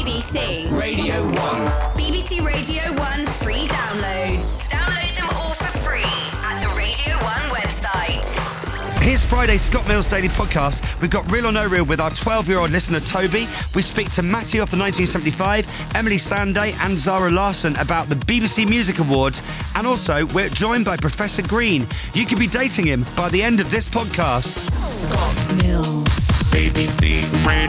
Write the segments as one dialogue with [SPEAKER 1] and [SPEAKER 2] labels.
[SPEAKER 1] BBC
[SPEAKER 2] Radio 1.
[SPEAKER 1] BBC Radio 1 free downloads. Download them all for free at the Radio 1 website.
[SPEAKER 3] Here's Friday's Scott Mills Daily Podcast. We've got Real or No Real with our 12-year-old listener, Toby. We speak to Matty off the 1975, Emily Sandé and Zara Larsson about the BBC Music Awards. And also, we're joined by Professor Green. You could be dating him by the end of this podcast.
[SPEAKER 1] Scott Mills.
[SPEAKER 2] BBC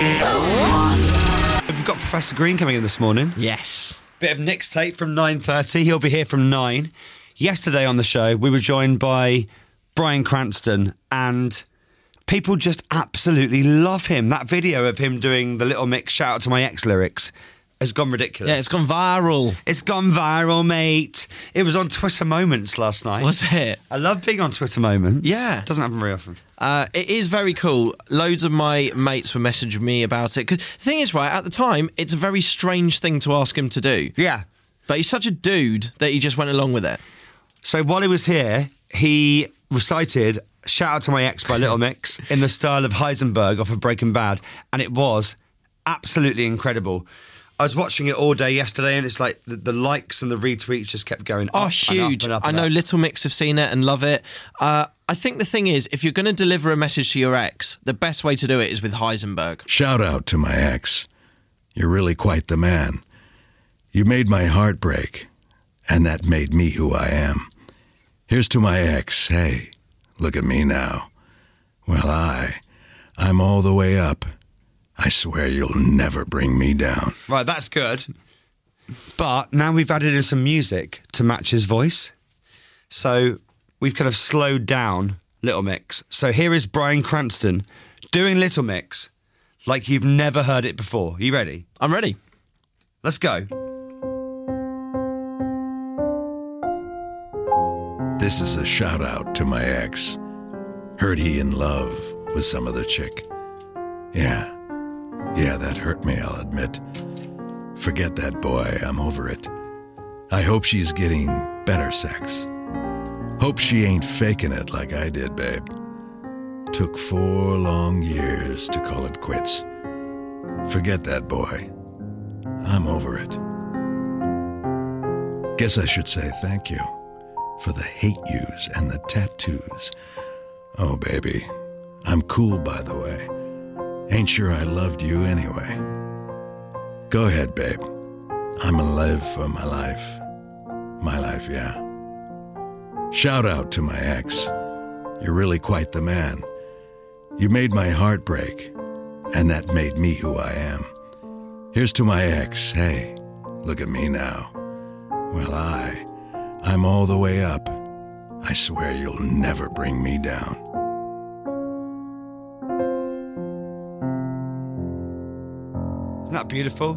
[SPEAKER 2] Radio 1.
[SPEAKER 3] We've got Professor Green coming in this morning.
[SPEAKER 4] Yes.
[SPEAKER 3] Bit of Nick's tape from 9:30. He'll be here from 9. Yesterday on the show, we were joined by Bryan Cranston, and people just absolutely love him. That video of him doing the Little Mix Shout Out to My Ex lyrics has gone ridiculous.
[SPEAKER 4] Yeah, it's gone viral.
[SPEAKER 3] It's gone viral, mate. It was on Twitter Moments last night.
[SPEAKER 4] Was it?
[SPEAKER 3] I love being on Twitter Moments.
[SPEAKER 4] Yeah.
[SPEAKER 3] Doesn't happen very often.
[SPEAKER 4] It is very cool. Loads of my mates were messaging me about it. 'Cause the thing is, right, at the time, it's a very strange thing to ask him to do.
[SPEAKER 3] Yeah.
[SPEAKER 4] But he's such a dude that he just went along with it.
[SPEAKER 3] So while he was here, he recited Shout Out to My Ex by Little Mix in the style of Heisenberg off of Breaking Bad, and it was absolutely incredible. I was watching it all day yesterday, and it's like the likes and the retweets just kept going up.
[SPEAKER 4] Huge.
[SPEAKER 3] And up
[SPEAKER 4] I
[SPEAKER 3] and
[SPEAKER 4] know
[SPEAKER 3] up.
[SPEAKER 4] Little Mix have seen it and love it. I think the thing is, if you're going to deliver a message to your ex, the best way to do it is with Heisenberg.
[SPEAKER 5] Shout out to my ex. You're really quite the man. You made my heart break, and that made me who I am. Here's to my ex. Hey, look at me now. Well, I'm all the way up. I swear you'll never bring me down.
[SPEAKER 3] Right, that's good. But now we've added in some music to match his voice. So we've kind of slowed down Little Mix. So here is Bryan Cranston doing Little Mix like you've never heard it before. You ready?
[SPEAKER 4] I'm ready.
[SPEAKER 3] Let's go.
[SPEAKER 5] This is a shout out to my ex. Heard he in love with some other chick. Yeah, that hurt me, I'll admit. Forget that boy, I'm over it. I hope she's getting better sex. Hope she ain't faking it like I did, babe. Took 4 long years to call it quits. Forget that boy. I'm over it. Guess I should say thank you for the hate yous and the tattoos. Oh, baby, I'm cool, by the way. Ain't sure I loved you anyway. Go ahead, babe. I'ma live for my life. My life, yeah. Shout out to my ex. You're really quite the man. You made my heart break, and that made me who I am. Here's to my ex. Hey, look at me now. Well, I'm all the way up. I swear you'll never bring me down.
[SPEAKER 3] Isn't that beautiful?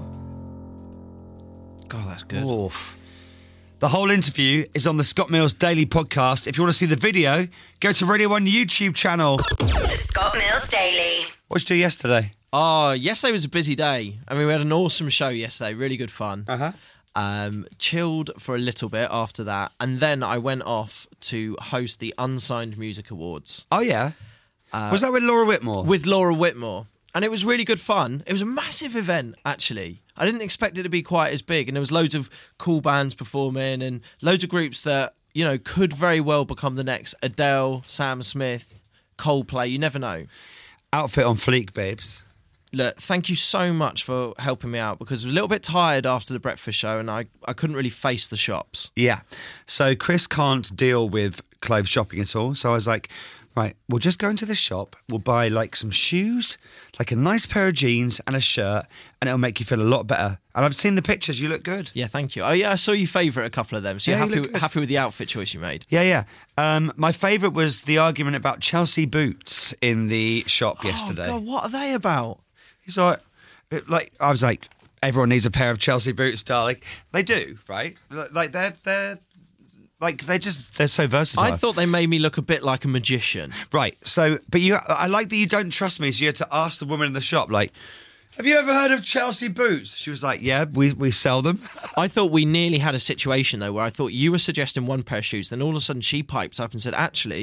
[SPEAKER 4] God, that's good.
[SPEAKER 3] Oof. The whole interview is on the Scott Mills Daily Podcast. If you want to see the video, go to Radio 1 YouTube channel.
[SPEAKER 1] The Scott Mills Daily.
[SPEAKER 3] What did you do yesterday?
[SPEAKER 4] Oh, yesterday was a busy day. I mean, we had an awesome show yesterday. Really good fun.
[SPEAKER 3] Uh-huh.
[SPEAKER 4] Chilled for a little bit after that. And then I went off to host the Unsigned Music Awards.
[SPEAKER 3] Oh, yeah? Was that with Laura Whitmore?
[SPEAKER 4] With Laura Whitmore. And it was really good fun. It was a massive event, actually. I didn't expect it to be quite as big. And there was loads of cool bands performing and loads of groups that, you know, could very well become the next Adele, Sam Smith, Coldplay. You never know.
[SPEAKER 3] Outfit on fleek, babes.
[SPEAKER 4] Look, thank you so much for helping me out because I was a little bit tired after the breakfast show and I couldn't really face the shops.
[SPEAKER 3] Yeah. So Chris can't deal with clothes shopping at all. So I was like, right, we'll just go into the shop. We'll buy like some shoes, like a nice pair of jeans and a shirt, and it'll make you feel a lot better. And I've seen the pictures. You look good.
[SPEAKER 4] Yeah, thank you. Oh, yeah, I saw you favourite a couple of them. So
[SPEAKER 3] Yeah,
[SPEAKER 4] you're
[SPEAKER 3] you look good.
[SPEAKER 4] happy with the outfit choice you made?
[SPEAKER 3] Yeah. My favourite was the argument about Chelsea boots in the shop yesterday.
[SPEAKER 4] Oh, God, what are they about?
[SPEAKER 3] He's like, I was like, everyone needs a pair of Chelsea boots, darling. They do, right? Like they're like they're so versatile.
[SPEAKER 4] I thought they made me look a bit like a magician.
[SPEAKER 3] Right. So, but I like that you don't trust me. So you had to ask the woman in the shop, like, have you ever heard of Chelsea boots? She was like, yeah, we sell them.
[SPEAKER 4] I thought we nearly had a situation, though, where I thought you were suggesting one pair of shoes, then all of a sudden she piped up and said, actually,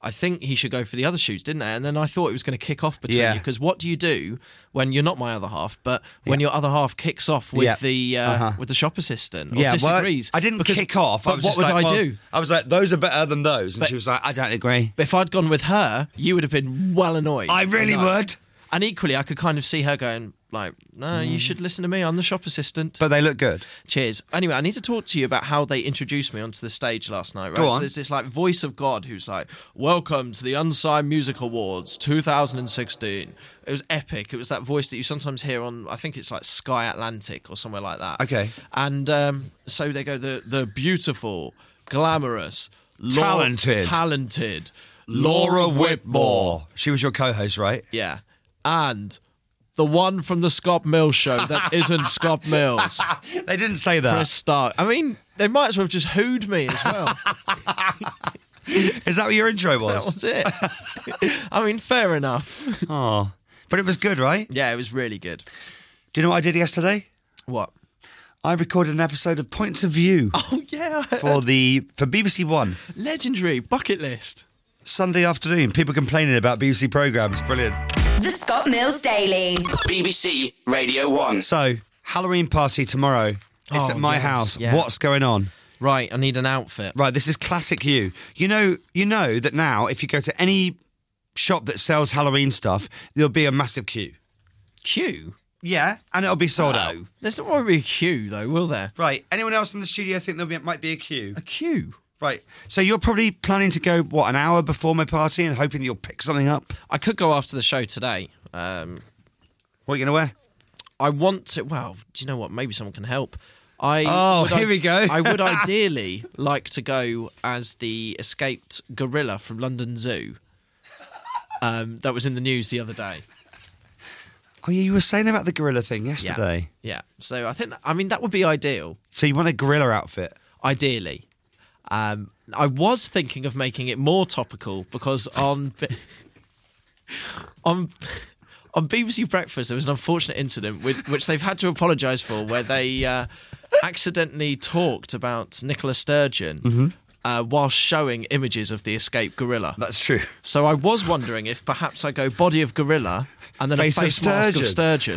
[SPEAKER 4] I think he should go for the other shoots, didn't they? And then I thought it was going to kick off between you, because what do you do when you're not my other half, but when your other half kicks off with with the shop assistant or disagrees?
[SPEAKER 3] Well, I didn't kick off.
[SPEAKER 4] But what would I do?
[SPEAKER 3] I was like, those are better than those. And she was like, I don't agree.
[SPEAKER 4] But if I'd gone with her, you would have been well annoyed.
[SPEAKER 3] I really would.
[SPEAKER 4] And equally, I could kind of see her going, like, no, you should listen to me. I'm the shop assistant.
[SPEAKER 3] But they look good.
[SPEAKER 4] Cheers. Anyway, I need to talk to you about how they introduced me onto the stage last night. Right?
[SPEAKER 3] Go on.
[SPEAKER 4] So there's this like voice of God who's like, welcome to the Unsigned Music Awards 2016. It was epic. It was that voice that you sometimes hear on, I think it's like Sky Atlantic or somewhere like that.
[SPEAKER 3] Okay.
[SPEAKER 4] And so they go, the beautiful, glamorous, talented
[SPEAKER 3] Laura Whitmore. She was your co-host, right?
[SPEAKER 4] Yeah. And the one from the Scott Mills show that isn't Scott Mills.
[SPEAKER 3] They didn't say that.
[SPEAKER 4] Chris Stark. I mean, they might as well have just hooed me as well.
[SPEAKER 3] Is that what your intro was?
[SPEAKER 4] That was it. I mean, fair enough.
[SPEAKER 3] Oh, but it was good, right?
[SPEAKER 4] Yeah, it was really good.
[SPEAKER 3] Do you know what I did yesterday?
[SPEAKER 4] What?
[SPEAKER 3] I recorded an episode of Points of View.
[SPEAKER 4] Oh, yeah.
[SPEAKER 3] For BBC One.
[SPEAKER 4] Legendary. Bucket list.
[SPEAKER 3] Sunday afternoon. People complaining about BBC programmes. Brilliant.
[SPEAKER 1] The Scott Mills Daily.
[SPEAKER 2] BBC Radio 1.
[SPEAKER 3] So, Halloween party tomorrow. It's at my house.
[SPEAKER 4] Yeah.
[SPEAKER 3] What's going on?
[SPEAKER 4] Right, I need an outfit.
[SPEAKER 3] Right, this is classic you. You know that now, if you go to any shop that sells Halloween stuff, there'll be a massive queue.
[SPEAKER 4] Queue?
[SPEAKER 3] Yeah, and it'll be sold out.
[SPEAKER 4] There's not going to be a queue, though, will there?
[SPEAKER 3] Right, anyone else in the studio think might be a queue?
[SPEAKER 4] A queue?
[SPEAKER 3] Right, so you're probably planning to go, an hour before my party and hoping that you'll pick something up?
[SPEAKER 4] I could go after the show today.
[SPEAKER 3] What are you going to wear?
[SPEAKER 4] I want to, well, do you know what? Maybe someone can help.
[SPEAKER 3] Here we go.
[SPEAKER 4] I would ideally like to go as the escaped gorilla from London Zoo that was in the news the other day.
[SPEAKER 3] Oh, yeah, you were saying about the gorilla thing yesterday.
[SPEAKER 4] Yeah. So I mean, that would be ideal.
[SPEAKER 3] So you want a gorilla outfit?
[SPEAKER 4] Ideally. I was thinking of making it more topical because on BBC Breakfast there was an unfortunate incident which they've had to apologise for, where they accidentally talked about Nicola Sturgeon whilst showing images of the escaped gorilla.
[SPEAKER 3] That's true.
[SPEAKER 4] So I was wondering if perhaps I go body of gorilla and then
[SPEAKER 3] Face
[SPEAKER 4] a face mask of sturgeon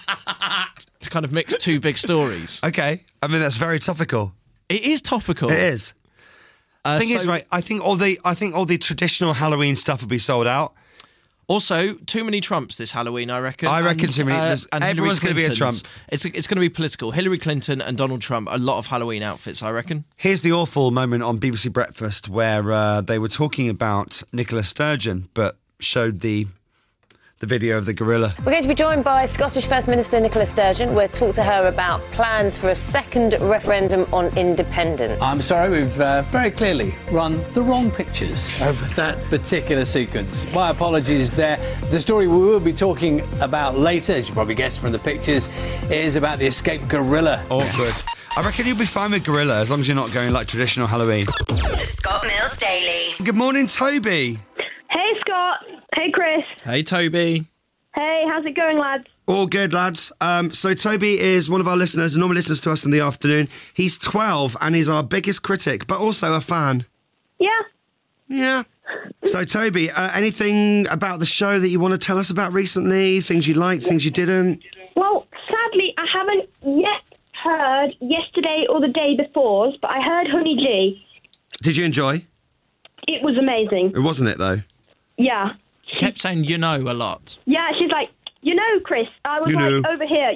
[SPEAKER 4] to kind of mix two big stories.
[SPEAKER 3] Okay. I mean, that's very topical.
[SPEAKER 4] It is topical.
[SPEAKER 3] It is. The thing is, right, I think all the traditional Halloween stuff will be sold out.
[SPEAKER 4] Also, too many Trumps this Halloween, I reckon.
[SPEAKER 3] I reckon too many.
[SPEAKER 4] And
[SPEAKER 3] Everyone's going to be a Trump.
[SPEAKER 4] It's going to be political. Hillary Clinton and Donald Trump, a lot of Halloween outfits, I reckon.
[SPEAKER 3] Here's the awful moment on BBC Breakfast where they were talking about Nicola Sturgeon, but showed the video of the gorilla.
[SPEAKER 6] We're going to be joined by Scottish First Minister Nicola Sturgeon. We'll talk to her about plans for a second referendum on independence.
[SPEAKER 7] I'm sorry, we've very clearly run the wrong pictures over that particular sequence. My apologies there. The story we will be talking about later, as you probably guessed from the pictures, is about the escaped gorilla.
[SPEAKER 3] Awkward. I reckon you'll be fine with gorilla as long as you're not going like traditional Halloween.
[SPEAKER 1] The Scott Mills Daily.
[SPEAKER 3] Good morning, Toby.
[SPEAKER 8] Hey, Scott. Hey, Chris.
[SPEAKER 4] Hey, Toby.
[SPEAKER 8] Hey, how's it going, lads?
[SPEAKER 3] All good, lads. So Toby is one of our listeners, normally listens to us in the afternoon. He's 12 and he's our biggest critic, but also a fan.
[SPEAKER 8] Yeah.
[SPEAKER 3] Yeah. So, Toby, anything about the show that you want to tell us about recently? Things you liked, things you didn't?
[SPEAKER 8] Well, sadly, I haven't yet heard yesterday or the day before's, but I heard Honey G.
[SPEAKER 3] Did you enjoy?
[SPEAKER 8] It was amazing.
[SPEAKER 3] It wasn't it, though?
[SPEAKER 8] Yeah.
[SPEAKER 4] She kept saying, a lot.
[SPEAKER 8] Yeah, she's like, Chris, I was over here,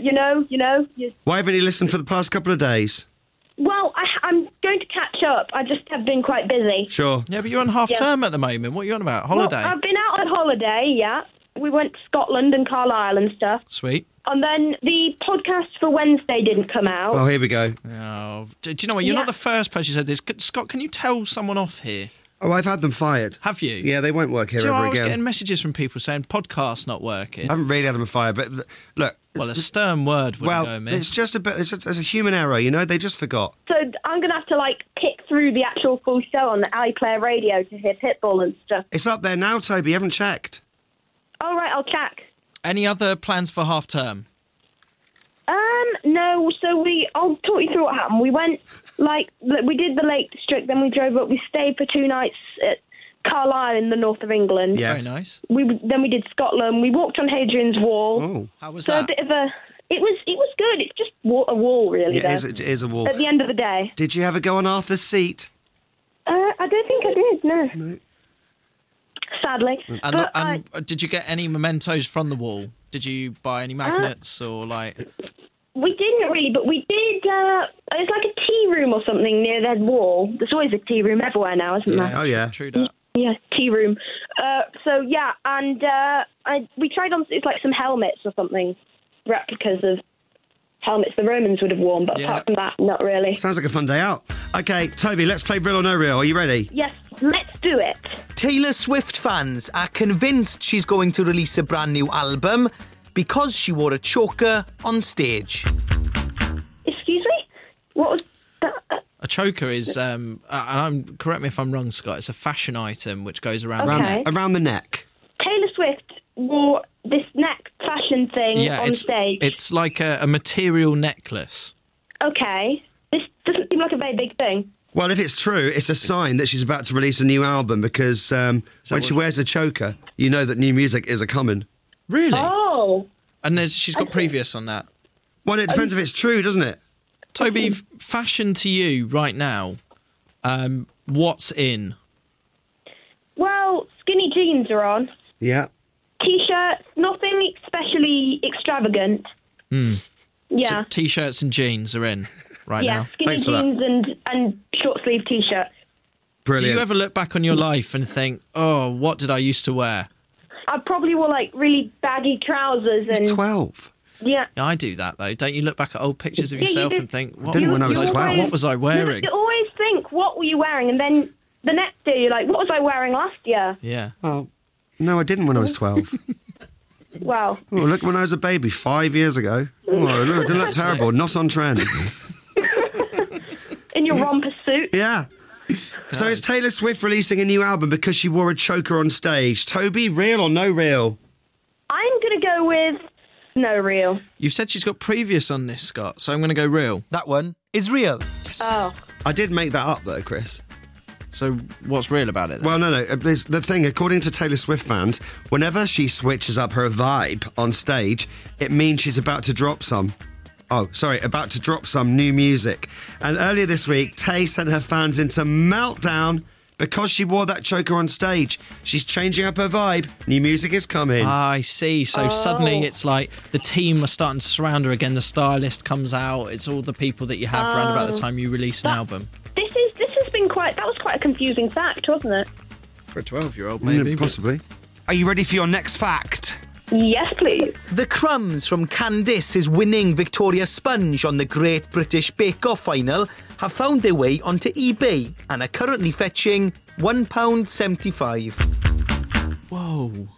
[SPEAKER 3] Why haven't you listened for the past couple of days?
[SPEAKER 8] Well, I'm going to catch up. I just have been quite busy.
[SPEAKER 3] Sure.
[SPEAKER 4] Yeah, but you're on half-term at the moment. What are you on about? Holiday?
[SPEAKER 8] Well, I've been out on holiday, yeah. We went to Scotland and Carlisle and stuff.
[SPEAKER 4] Sweet.
[SPEAKER 8] And then the podcast for Wednesday didn't come out.
[SPEAKER 3] Oh, here we go.
[SPEAKER 4] Oh, do you know what? You're not the first person who said this. Scott, can you tell someone off here?
[SPEAKER 3] Oh, I've had them fired.
[SPEAKER 4] Have you?
[SPEAKER 3] Yeah, they won't work here
[SPEAKER 4] ever
[SPEAKER 3] again.
[SPEAKER 4] I was getting messages from people saying podcast's not working.
[SPEAKER 3] I haven't really had them fired, but look.
[SPEAKER 4] Well, a stern word wouldn't go amiss.
[SPEAKER 3] It's just a bit. It's a human error, They just forgot.
[SPEAKER 8] So I'm going to have to, pick through the actual full show on the iPlayer radio to hear Pitbull and stuff.
[SPEAKER 3] It's up there now, Toby. You haven't checked.
[SPEAKER 8] All right, I'll check.
[SPEAKER 4] Any other plans for half-term?
[SPEAKER 8] No. So I'll talk you through what happened. We went, we did the Lake District, then we drove up. We stayed for 2 nights at Carlisle in the north of England.
[SPEAKER 3] Yes.
[SPEAKER 4] Very nice.
[SPEAKER 8] Then we did Scotland. We walked on Hadrian's Wall.
[SPEAKER 3] Oh.
[SPEAKER 4] How was
[SPEAKER 8] So
[SPEAKER 4] that?
[SPEAKER 8] a bit of a... It was good. It's just a wall, really,
[SPEAKER 3] Yeah,
[SPEAKER 8] there.
[SPEAKER 3] it is a wall.
[SPEAKER 8] At the end of the day.
[SPEAKER 3] Did you ever go on Arthur's Seat?
[SPEAKER 8] I don't think I did, no. Sadly.
[SPEAKER 4] And did you get any mementos from the wall? Did you buy any magnets or like...
[SPEAKER 8] We didn't really, but we did... it's like a tea room or something near that wall. There's always a tea room everywhere now, isn't there?
[SPEAKER 3] Oh, yeah.
[SPEAKER 4] True that.
[SPEAKER 8] Yeah, tea room. So, yeah, and we tried on... It's like some helmets or something. Replicas of helmets the Romans would have worn, but apart from that, not really.
[SPEAKER 3] Sounds like a fun day out. Okay, Toby, let's play Real or No Real. Are you ready?
[SPEAKER 8] Yes, let's do it.
[SPEAKER 9] Taylor Swift fans are convinced she's going to release a brand new album because she wore a choker on stage.
[SPEAKER 8] Excuse me? What was that?
[SPEAKER 4] A choker is, and correct me if I'm wrong, Scott, it's a fashion item which goes around
[SPEAKER 8] Okay.
[SPEAKER 3] Around the neck.
[SPEAKER 8] Taylor Swift wore this neck fashion thing on stage.
[SPEAKER 4] It's like a material necklace.
[SPEAKER 8] Okay. This doesn't seem like a very big thing.
[SPEAKER 3] Well, if it's true, it's a sign that she's about to release a new album because when she wears a choker, you know that new music is a-coming.
[SPEAKER 4] Really?
[SPEAKER 8] Oh.
[SPEAKER 4] And she's got previous on that.
[SPEAKER 3] Well, it depends if it's true, doesn't it?
[SPEAKER 4] Toby, fashion to you right now, what's in?
[SPEAKER 8] Well, skinny jeans are on.
[SPEAKER 3] Yeah.
[SPEAKER 8] T-shirts, nothing especially extravagant. Yeah.
[SPEAKER 4] So T-shirts and jeans are in right
[SPEAKER 8] yeah,
[SPEAKER 4] now.
[SPEAKER 8] skinny
[SPEAKER 3] Thanks for that.
[SPEAKER 8] jeans and short sleeve T-shirts.
[SPEAKER 3] Brilliant.
[SPEAKER 4] Do you ever look back on your life and think, oh, what did I used to wear?
[SPEAKER 8] I probably wore like really baggy trousers and
[SPEAKER 3] He's 12.
[SPEAKER 8] yeah.
[SPEAKER 4] Yeah, I do that though. Don't you look back at old pictures of
[SPEAKER 8] Yeah, you
[SPEAKER 4] yourself
[SPEAKER 8] do.
[SPEAKER 4] and think, what,
[SPEAKER 3] didn't when I was 12.
[SPEAKER 4] What was I wearing?
[SPEAKER 8] You always think, what were you wearing? And then the next day you're like, what was I wearing last year?
[SPEAKER 4] Yeah.
[SPEAKER 3] Oh, no, I didn't when I was 12.
[SPEAKER 8] Well,
[SPEAKER 3] Oh, look, when I was a baby 5 years ago. Oh, look, it didn't look terrible. Not on trend.
[SPEAKER 8] in your romper suit.
[SPEAKER 3] Yeah. So is Taylor Swift releasing a new album because she wore a choker on stage? Toby, real or no real?
[SPEAKER 8] I'm going to go with no real.
[SPEAKER 4] You've said she's got previous on this, Scott, so I'm going to go real.
[SPEAKER 9] That one is real.
[SPEAKER 8] Oh.
[SPEAKER 3] I did make that up, though, Chris.
[SPEAKER 4] So what's real about it then?
[SPEAKER 3] Well, no. It's the thing, according to Taylor Swift fans, whenever she switches up her vibe on stage, it means she's about to drop some new music. And earlier this week, Tay sent her fans into meltdown because she wore that choker on stage. She's changing up her vibe. New music is coming.
[SPEAKER 4] I see. So suddenly it's like the team are starting to surround her again. The stylist comes out. It's all the people that you have around about the time you release an album.
[SPEAKER 8] This has been that was quite a confusing fact, wasn't it?
[SPEAKER 4] For a 12-year-old, maybe.
[SPEAKER 3] Possibly. Are you ready for your next fact?
[SPEAKER 8] Yes, please.
[SPEAKER 9] The Crumbs from Candice's winning Victoria Sponge on the Great British Bake Off final have found their way onto eBay and are currently fetching £1.75.
[SPEAKER 4] Whoa.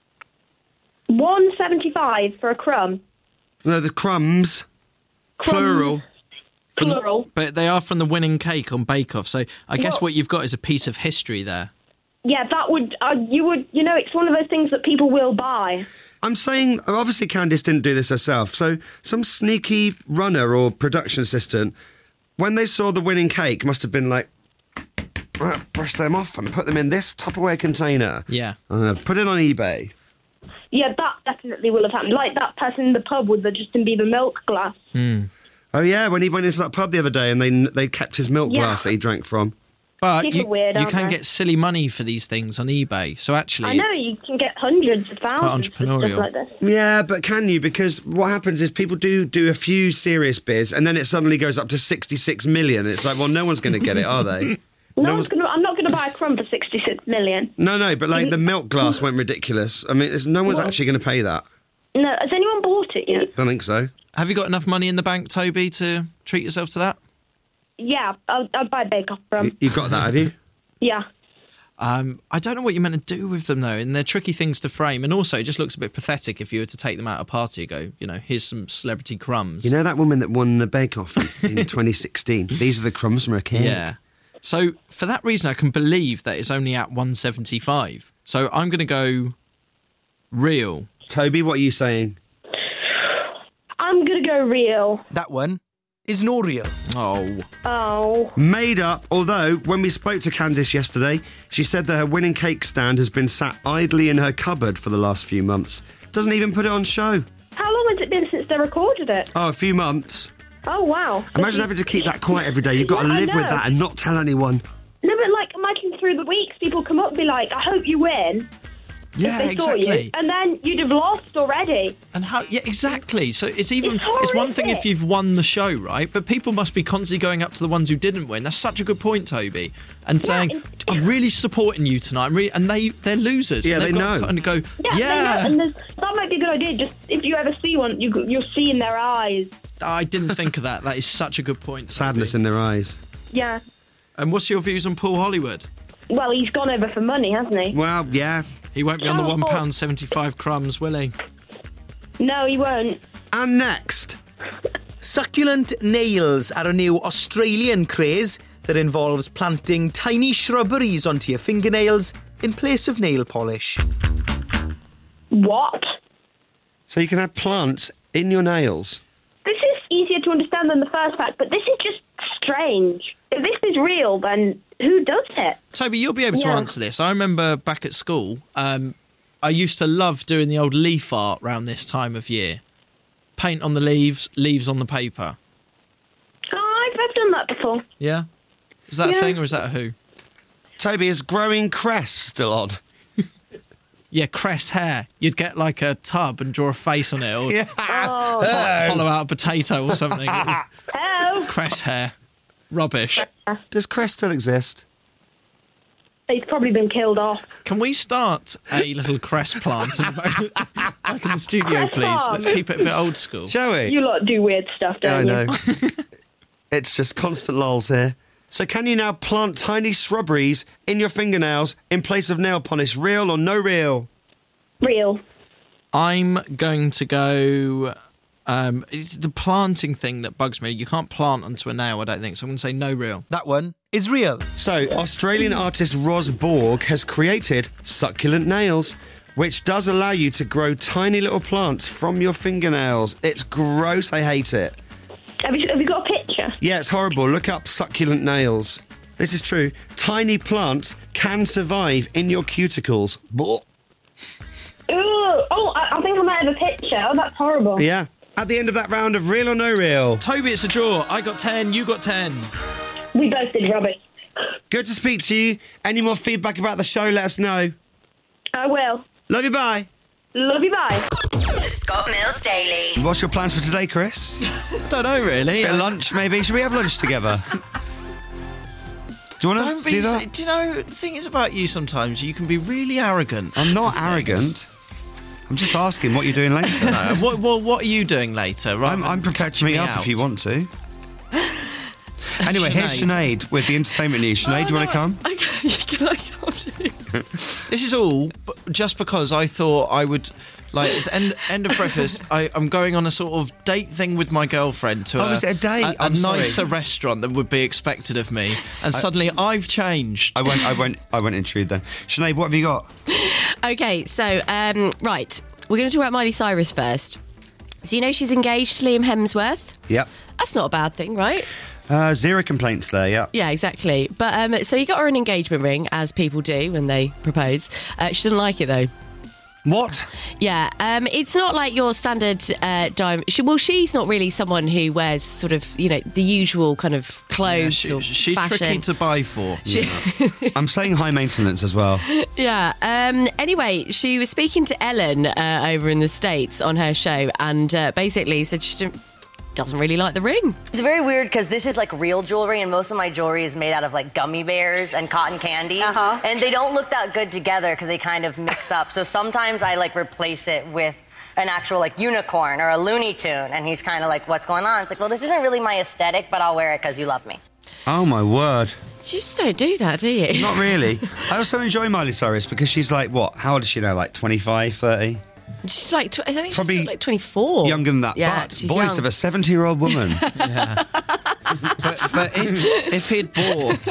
[SPEAKER 8] $1.75 for a crumb.
[SPEAKER 3] No, the crumbs. Plural.
[SPEAKER 8] Plural.
[SPEAKER 4] But they are from the winning cake on Bake Off, so I guess what you've got is a piece of history there.
[SPEAKER 8] Yeah, that would it's one of those things that people will buy.
[SPEAKER 3] I'm saying, obviously Candice didn't do this herself, so some sneaky runner or production assistant, when they saw the winning cake, must have been like, brush them off and put them in this Tupperware container.
[SPEAKER 4] Yeah.
[SPEAKER 3] Put it on eBay.
[SPEAKER 8] Yeah, that definitely will have happened. Like that person in the pub with the Justin Bieber milk glass.
[SPEAKER 3] Oh yeah, when he went into that pub the other day and they kept his milk glass that he drank from.
[SPEAKER 4] But
[SPEAKER 8] People
[SPEAKER 4] you,
[SPEAKER 8] are weird,
[SPEAKER 4] you
[SPEAKER 8] aren't
[SPEAKER 4] can
[SPEAKER 8] they?
[SPEAKER 4] get silly money for these things on eBay. So actually,
[SPEAKER 8] I know, you can get hundreds of thousands for
[SPEAKER 4] entrepreneurial.
[SPEAKER 8] stuff like this.
[SPEAKER 3] Yeah, but can you? Because what happens is people do a few serious bids and then it suddenly goes up to 66 million. It's like, well, no one's going to get it, are they?
[SPEAKER 8] I'm not going to buy a crumb for 66 million.
[SPEAKER 3] No, but like the milk glass went ridiculous. I mean, no one's actually going to pay that.
[SPEAKER 8] No, has anyone bought it yet?
[SPEAKER 3] I don't think so.
[SPEAKER 4] have you got enough money in the bank, Toby, to treat yourself to that?
[SPEAKER 8] Yeah, I'll buy a Bake Off crumb.
[SPEAKER 3] You got that, have you?
[SPEAKER 8] Yeah.
[SPEAKER 4] I don't know what you're meant to do with them, though, and they're tricky things to frame. And also, it just looks a bit pathetic if you were to take them out at a party and go, you know, here's some celebrity crumbs.
[SPEAKER 3] You know that woman that won the Bake Off in 2016? These are the crumbs from her cake.
[SPEAKER 4] Yeah. So, for that reason, I can believe that it's only at 175. So, I'm going to go real.
[SPEAKER 3] Toby, what are you saying?
[SPEAKER 8] I'm going to go real.
[SPEAKER 9] That one is no real.
[SPEAKER 8] Oh.
[SPEAKER 3] Made up, although when we spoke to Candice yesterday, she said that her winning cake stand has been sat idly in her cupboard for the last few months. Doesn't even put it on show.
[SPEAKER 8] How long has it been since they recorded it?
[SPEAKER 3] Oh, a few months.
[SPEAKER 8] Oh, wow.
[SPEAKER 3] Imagine having to keep that quiet every day. You've got to
[SPEAKER 8] Yeah, I
[SPEAKER 3] live with
[SPEAKER 8] know.
[SPEAKER 3] that and not tell anyone.
[SPEAKER 8] No, but like, imagine through the weeks, people come up and be like, I hope you win.
[SPEAKER 4] Yeah,
[SPEAKER 8] if they saw
[SPEAKER 4] exactly.
[SPEAKER 8] you. And then you'd have lost already.
[SPEAKER 4] And how? Yeah, exactly. So it's even
[SPEAKER 8] It's
[SPEAKER 4] it's one thing
[SPEAKER 8] horrific.
[SPEAKER 4] if you've won the show, right? But people must be constantly going up to the ones who didn't win. That's such a good point, Toby. And saying, "I'm really supporting you tonight," and they're losers.
[SPEAKER 3] Yeah,
[SPEAKER 4] and
[SPEAKER 3] they
[SPEAKER 4] they've got to
[SPEAKER 3] know.
[SPEAKER 4] kind of go,
[SPEAKER 8] Yeah,
[SPEAKER 4] yeah.
[SPEAKER 8] they know. And that might be a good idea. Just if you ever see one, you'll see in their eyes.
[SPEAKER 4] I didn't think of that. That is such a good point.
[SPEAKER 3] Sadness
[SPEAKER 4] Toby.
[SPEAKER 3] in their eyes.
[SPEAKER 8] Yeah.
[SPEAKER 4] And what's your views on Paul Hollywood?
[SPEAKER 8] Well, he's gone over for money, hasn't he?
[SPEAKER 3] Well, yeah.
[SPEAKER 4] He won't be on the
[SPEAKER 8] Oh,
[SPEAKER 4] £1.75 crumbs, will he?
[SPEAKER 8] No, he won't.
[SPEAKER 3] And next.
[SPEAKER 9] Succulent nails are a new Australian craze that involves planting tiny shrubberies onto your fingernails in place of nail polish.
[SPEAKER 8] What?
[SPEAKER 3] So you can have plants in your nails.
[SPEAKER 8] This is easier to understand than the first fact, but this is just strange. If this is real, then who does it?
[SPEAKER 4] Toby, you'll be able to
[SPEAKER 8] Yeah.
[SPEAKER 4] answer this. I remember back at school, I used to love doing the old leaf art around this time of year. Paint on the leaves, leaves on the paper.
[SPEAKER 8] Oh, I've done that before.
[SPEAKER 4] Yeah? Is that a
[SPEAKER 8] Yeah.
[SPEAKER 4] thing or is that a who?
[SPEAKER 3] Toby, is growing crest still on?
[SPEAKER 4] Yeah, cress hair. You'd get like a tub and draw a face on it or
[SPEAKER 8] Oh.
[SPEAKER 4] hollow out a potato or something. It was
[SPEAKER 8] Oh,
[SPEAKER 4] cress hair. Rubbish.
[SPEAKER 3] Does crest still exist?
[SPEAKER 8] it's probably been killed off.
[SPEAKER 4] Can we start a little cress plant in the back in the studio,
[SPEAKER 8] Cress
[SPEAKER 4] please?
[SPEAKER 8] farm.
[SPEAKER 4] Let's keep it a bit old school.
[SPEAKER 3] Shall we?
[SPEAKER 8] You lot do weird stuff,
[SPEAKER 3] Yeah, I
[SPEAKER 8] don't you?
[SPEAKER 3] know. It's just constant lulls here. So can you now plant tiny shrubberies in your fingernails in place of nail polish? Real or no real?
[SPEAKER 8] Real.
[SPEAKER 4] I'm going to go... it's the planting thing that bugs me. You can't plant onto a nail, I don't think. So I'm going to say no real.
[SPEAKER 9] That one is real.
[SPEAKER 3] So Australian artist Ros Borg has created succulent nails, which does allow you to grow tiny little plants from your fingernails. It's gross. I hate it.
[SPEAKER 8] Have you got a picture?
[SPEAKER 3] Yeah, it's horrible. Look up succulent nails. This is true. Tiny plants can survive in your cuticles. Blech.
[SPEAKER 8] Ooh, oh, I think I might have a picture. Oh, that's horrible.
[SPEAKER 3] Yeah. At the end of that round of real or no real.
[SPEAKER 4] Toby, it's a draw. I got 10, you got 10.
[SPEAKER 8] We both did rubbish.
[SPEAKER 3] Good to speak to you. Any more feedback about the show, let us know.
[SPEAKER 8] I will.
[SPEAKER 3] Love you, bye.
[SPEAKER 8] Love you, bye.
[SPEAKER 1] The Scott Mills Daily.
[SPEAKER 3] What's your plans for today, Chris?
[SPEAKER 4] Don't know, really.
[SPEAKER 3] Bit of lunch, maybe? Should we have lunch together? Do you want
[SPEAKER 4] Don't
[SPEAKER 3] to
[SPEAKER 4] be...
[SPEAKER 3] do that?
[SPEAKER 4] Do you know, the thing is about you sometimes, you can be really arrogant.
[SPEAKER 3] I'm not
[SPEAKER 4] with
[SPEAKER 3] arrogant.
[SPEAKER 4] things.
[SPEAKER 3] I'm just asking what you're doing later.
[SPEAKER 4] No, what are you doing later? Right?
[SPEAKER 3] I'm prepared to meet up if you want to. Anyway, here's Sinead with the entertainment news. Sinead, do you want to come?
[SPEAKER 6] Can I come too?
[SPEAKER 4] This is all just because I thought I would... Like, it's end of breakfast. I'm going on a sort of date thing with my girlfriend to
[SPEAKER 3] is it a date?
[SPEAKER 4] a
[SPEAKER 3] I'm sorry.
[SPEAKER 4] nicer restaurant than would be expected of me. And suddenly I've changed.
[SPEAKER 3] I won't intrude then. Sinead, what have you got?
[SPEAKER 6] Okay, so, right. We're going to talk about Miley Cyrus first. So, you know she's engaged to Liam Hemsworth?
[SPEAKER 3] Yep.
[SPEAKER 6] That's not a bad thing, right?
[SPEAKER 3] Zero complaints there, yeah.
[SPEAKER 6] Yeah, exactly. But so he got her an engagement ring, as people do when they propose. She didn't like it, though.
[SPEAKER 3] What?
[SPEAKER 6] Yeah, it's not like your standard diamond. She's not really someone who wears sort of, the usual kind of clothes or
[SPEAKER 4] She's
[SPEAKER 6] fashion.
[SPEAKER 4] tricky to buy for.
[SPEAKER 3] I'm saying high maintenance as well.
[SPEAKER 6] Yeah. Anyway, she was speaking to Ellen over in the States on her show and basically said she doesn't really like the ring.
[SPEAKER 10] It's very weird because this is like real jewelry and most of my jewelry is made out of like gummy bears and cotton candy. And they don't look that good together because they kind of mix up. So sometimes I like replace it with an actual like unicorn or a Looney Tune. And he's kind of like, what's going on? It's like, well, this isn't really my aesthetic, but I'll wear it because you love me.
[SPEAKER 3] Oh, my word.
[SPEAKER 6] You just don't do that, do you?
[SPEAKER 3] Not really. I also enjoy Miley Cyrus because she's like, what? How old is she now? Like 25, 30?
[SPEAKER 6] She's like, I think
[SPEAKER 3] Probably
[SPEAKER 6] she's like 24.
[SPEAKER 3] Younger than that,
[SPEAKER 6] Yeah,
[SPEAKER 3] but
[SPEAKER 6] she's
[SPEAKER 3] voice
[SPEAKER 6] young.
[SPEAKER 3] of a 70-year-old woman.
[SPEAKER 4] Yeah. But if he'd bought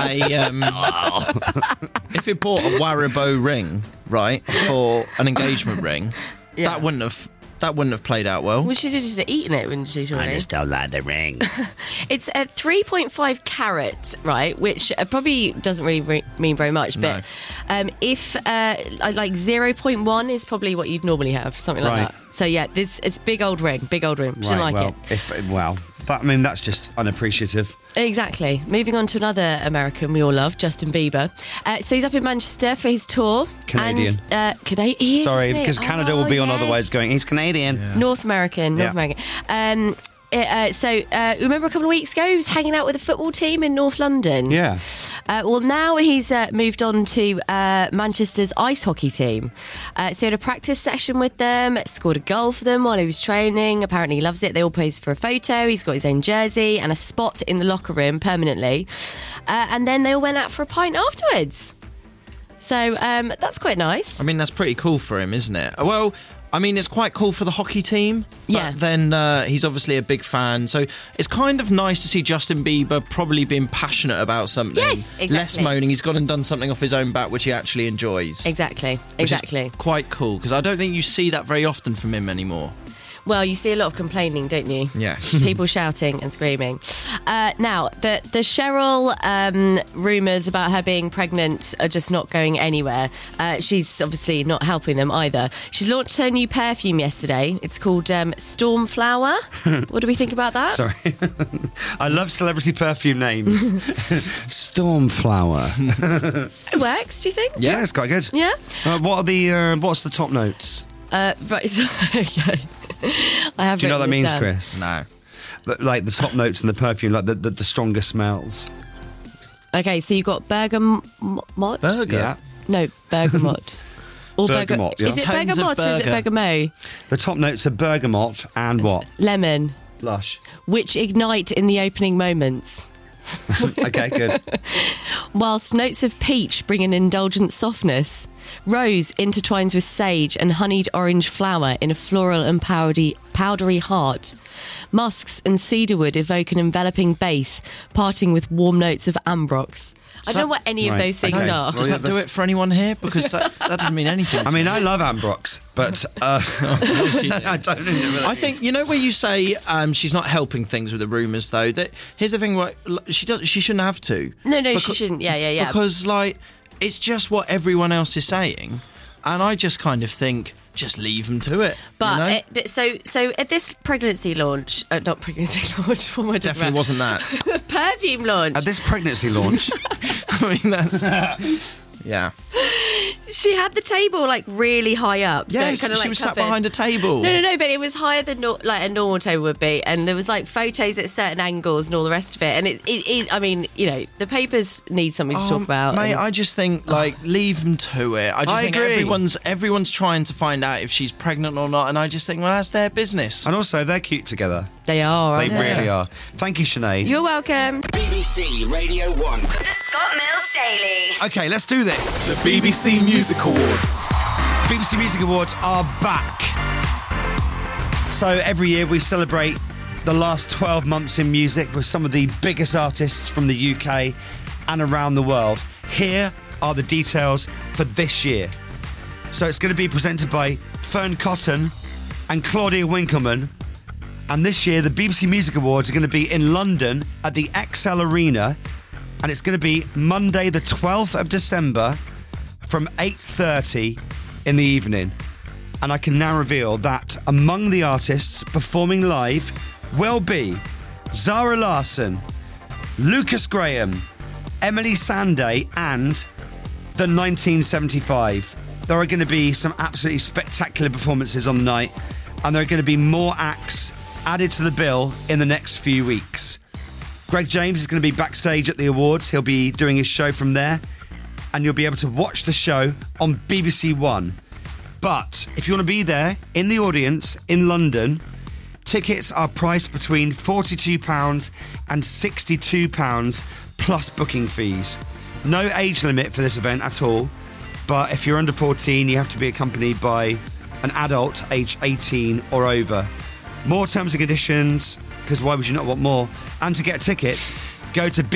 [SPEAKER 4] if he'd bought a Waribo ring, right, for an engagement ring, that wouldn't have That wouldn't have played out well.
[SPEAKER 6] Well, she'd have just eaten it, wouldn't she, surely?
[SPEAKER 3] I just don't like the ring.
[SPEAKER 6] It's a 3.5 carat, right, which probably doesn't really mean very much, but if like 0.1 is probably what you'd normally have, something like
[SPEAKER 3] Right.
[SPEAKER 6] that. So yeah, it's big old ring. Shouldn't like
[SPEAKER 3] well,
[SPEAKER 6] it.
[SPEAKER 3] That's just unappreciative.
[SPEAKER 6] Exactly. Moving on to another American we all love, Justin Bieber. So he's up in Manchester for his tour.
[SPEAKER 3] Canadian.
[SPEAKER 6] And, Canadian.
[SPEAKER 3] Sorry, because Canada will be on otherwise going, he's Canadian.
[SPEAKER 6] Yeah. North American. So remember a couple of weeks ago he was hanging out with a football team in North London?
[SPEAKER 3] Yeah.
[SPEAKER 6] Well, now he's moved on to Manchester's ice hockey team. So he had a practice session with them, scored a goal for them while he was training. Apparently he loves it. They all posed for a photo. He's got his own jersey and a spot in the locker room permanently. And then they all went out for a pint afterwards. So that's quite nice.
[SPEAKER 4] I mean, that's pretty cool for him, isn't it? Well, I mean, it's quite cool for the hockey team.
[SPEAKER 6] Yeah.
[SPEAKER 4] But then he's obviously a big fan. So it's kind of nice to see Justin Bieber probably being passionate about something.
[SPEAKER 6] Yes, exactly.
[SPEAKER 4] Less moaning. He's gone and done something off his own bat, which he actually enjoys.
[SPEAKER 6] Exactly.
[SPEAKER 4] Which is quite cool, because I don't think you see that very often from him anymore.
[SPEAKER 6] Well, you see a lot of complaining, don't you?
[SPEAKER 4] Yeah.
[SPEAKER 6] People shouting and screaming. Now, the Cheryl rumours about her being pregnant are just not going anywhere. She's obviously not helping them either. She's launched her new perfume yesterday. It's called Stormflower. What do we think about that?
[SPEAKER 3] Sorry. I love celebrity perfume names. Stormflower.
[SPEAKER 6] It works, do you think?
[SPEAKER 3] Yeah, it's quite good.
[SPEAKER 6] Yeah?
[SPEAKER 3] What's the top notes?
[SPEAKER 6] Right, so, okay. I have.
[SPEAKER 3] Do you know what that
[SPEAKER 6] written it
[SPEAKER 3] means,
[SPEAKER 6] down.
[SPEAKER 3] Chris?
[SPEAKER 4] No.
[SPEAKER 3] Like the top notes in the perfume, like the stronger smells.
[SPEAKER 6] Okay, so you've got bergamot.
[SPEAKER 4] Burger?
[SPEAKER 3] Yeah.
[SPEAKER 6] No, bergamot. Or
[SPEAKER 3] Bergamot, yeah.
[SPEAKER 6] Is it
[SPEAKER 4] Tones of
[SPEAKER 6] bergamot or is it
[SPEAKER 4] burger.
[SPEAKER 6] bergamot?
[SPEAKER 3] The top notes are bergamot and what?
[SPEAKER 6] Lemon,
[SPEAKER 3] Lush.
[SPEAKER 6] which ignite in the opening moments.
[SPEAKER 3] Okay, good.
[SPEAKER 6] Whilst notes of peach bring an indulgent softness, rose intertwines with sage and honeyed orange flower in a floral and powdery heart. Musks and cedarwood evoke an enveloping base, parting with warm notes of ambrox. I don't know what any of
[SPEAKER 3] Right,
[SPEAKER 6] those things
[SPEAKER 3] okay.
[SPEAKER 6] are.
[SPEAKER 4] Does that do it for anyone here? Because that doesn't mean anything.
[SPEAKER 3] I mean, I love Ambrox, but I don't know.
[SPEAKER 4] I think, you know, where you say she's not helping things with the rumours, though. That here's the thing: she shouldn't have to.
[SPEAKER 6] No, she shouldn't. Yeah.
[SPEAKER 4] Because it's just what everyone else is saying, and I just kind of think just leave them to it.
[SPEAKER 6] But
[SPEAKER 4] you know?
[SPEAKER 6] so at this pregnancy launch, not pregnancy launch, what am I talking
[SPEAKER 4] Definitely
[SPEAKER 6] about?
[SPEAKER 4] wasn't that.
[SPEAKER 6] Perfume launch.
[SPEAKER 3] At this pregnancy launch,
[SPEAKER 4] I mean, that's yeah.
[SPEAKER 6] She had the table like really high up.
[SPEAKER 4] Yes,
[SPEAKER 6] so it kind of,
[SPEAKER 4] she was sat
[SPEAKER 6] covered.
[SPEAKER 4] behind a table.
[SPEAKER 6] No, but it was higher than like a normal table would be, and there was like photos at certain angles and all the rest of it. And it I mean, you know, the papers need something to talk about.
[SPEAKER 4] Mate,
[SPEAKER 6] and-
[SPEAKER 4] I just think leave them to it. I think
[SPEAKER 3] agree.
[SPEAKER 4] everyone's trying to find out if she's pregnant or not, and I just think, well, that's their business.
[SPEAKER 3] and also they're cute together.
[SPEAKER 6] they are.
[SPEAKER 3] They
[SPEAKER 6] aren't they?
[SPEAKER 3] really are. Thank you, Sinead.
[SPEAKER 6] You're welcome.
[SPEAKER 2] BBC Radio 1.
[SPEAKER 1] The Scott Mills Daily.
[SPEAKER 3] Okay, let's do this.
[SPEAKER 11] The BBC Music Awards.
[SPEAKER 3] BBC Music Awards are back. So every year we celebrate the last 12 months in music with some of the biggest artists from the UK and around the world. Here are the details for this year. So it's going to be presented by Fern Cotton and Claudia Winkleman. And this year the BBC Music Awards are going to be in London at the XL Arena. And it's going to be Monday the 12th of December from 8:30 in the evening. And I can now reveal that among the artists performing live will be Zara Larsson, Lucas Graham, Emily Sandé and the 1975. There are going to be some absolutely spectacular performances on the night, and there are going to be more acts added to the bill in the next few weeks. Greg James is going to be backstage at the awards. He'll be doing his show from there, and you'll be able to watch the show on BBC One. But if you want to be there in the audience in London, tickets are priced between £42 and £62 plus booking fees. No age limit for this event at all, but if you're under 14, you have to be accompanied by an adult aged 18 or over. More terms and conditions, because why would you not want more? And to get tickets, go to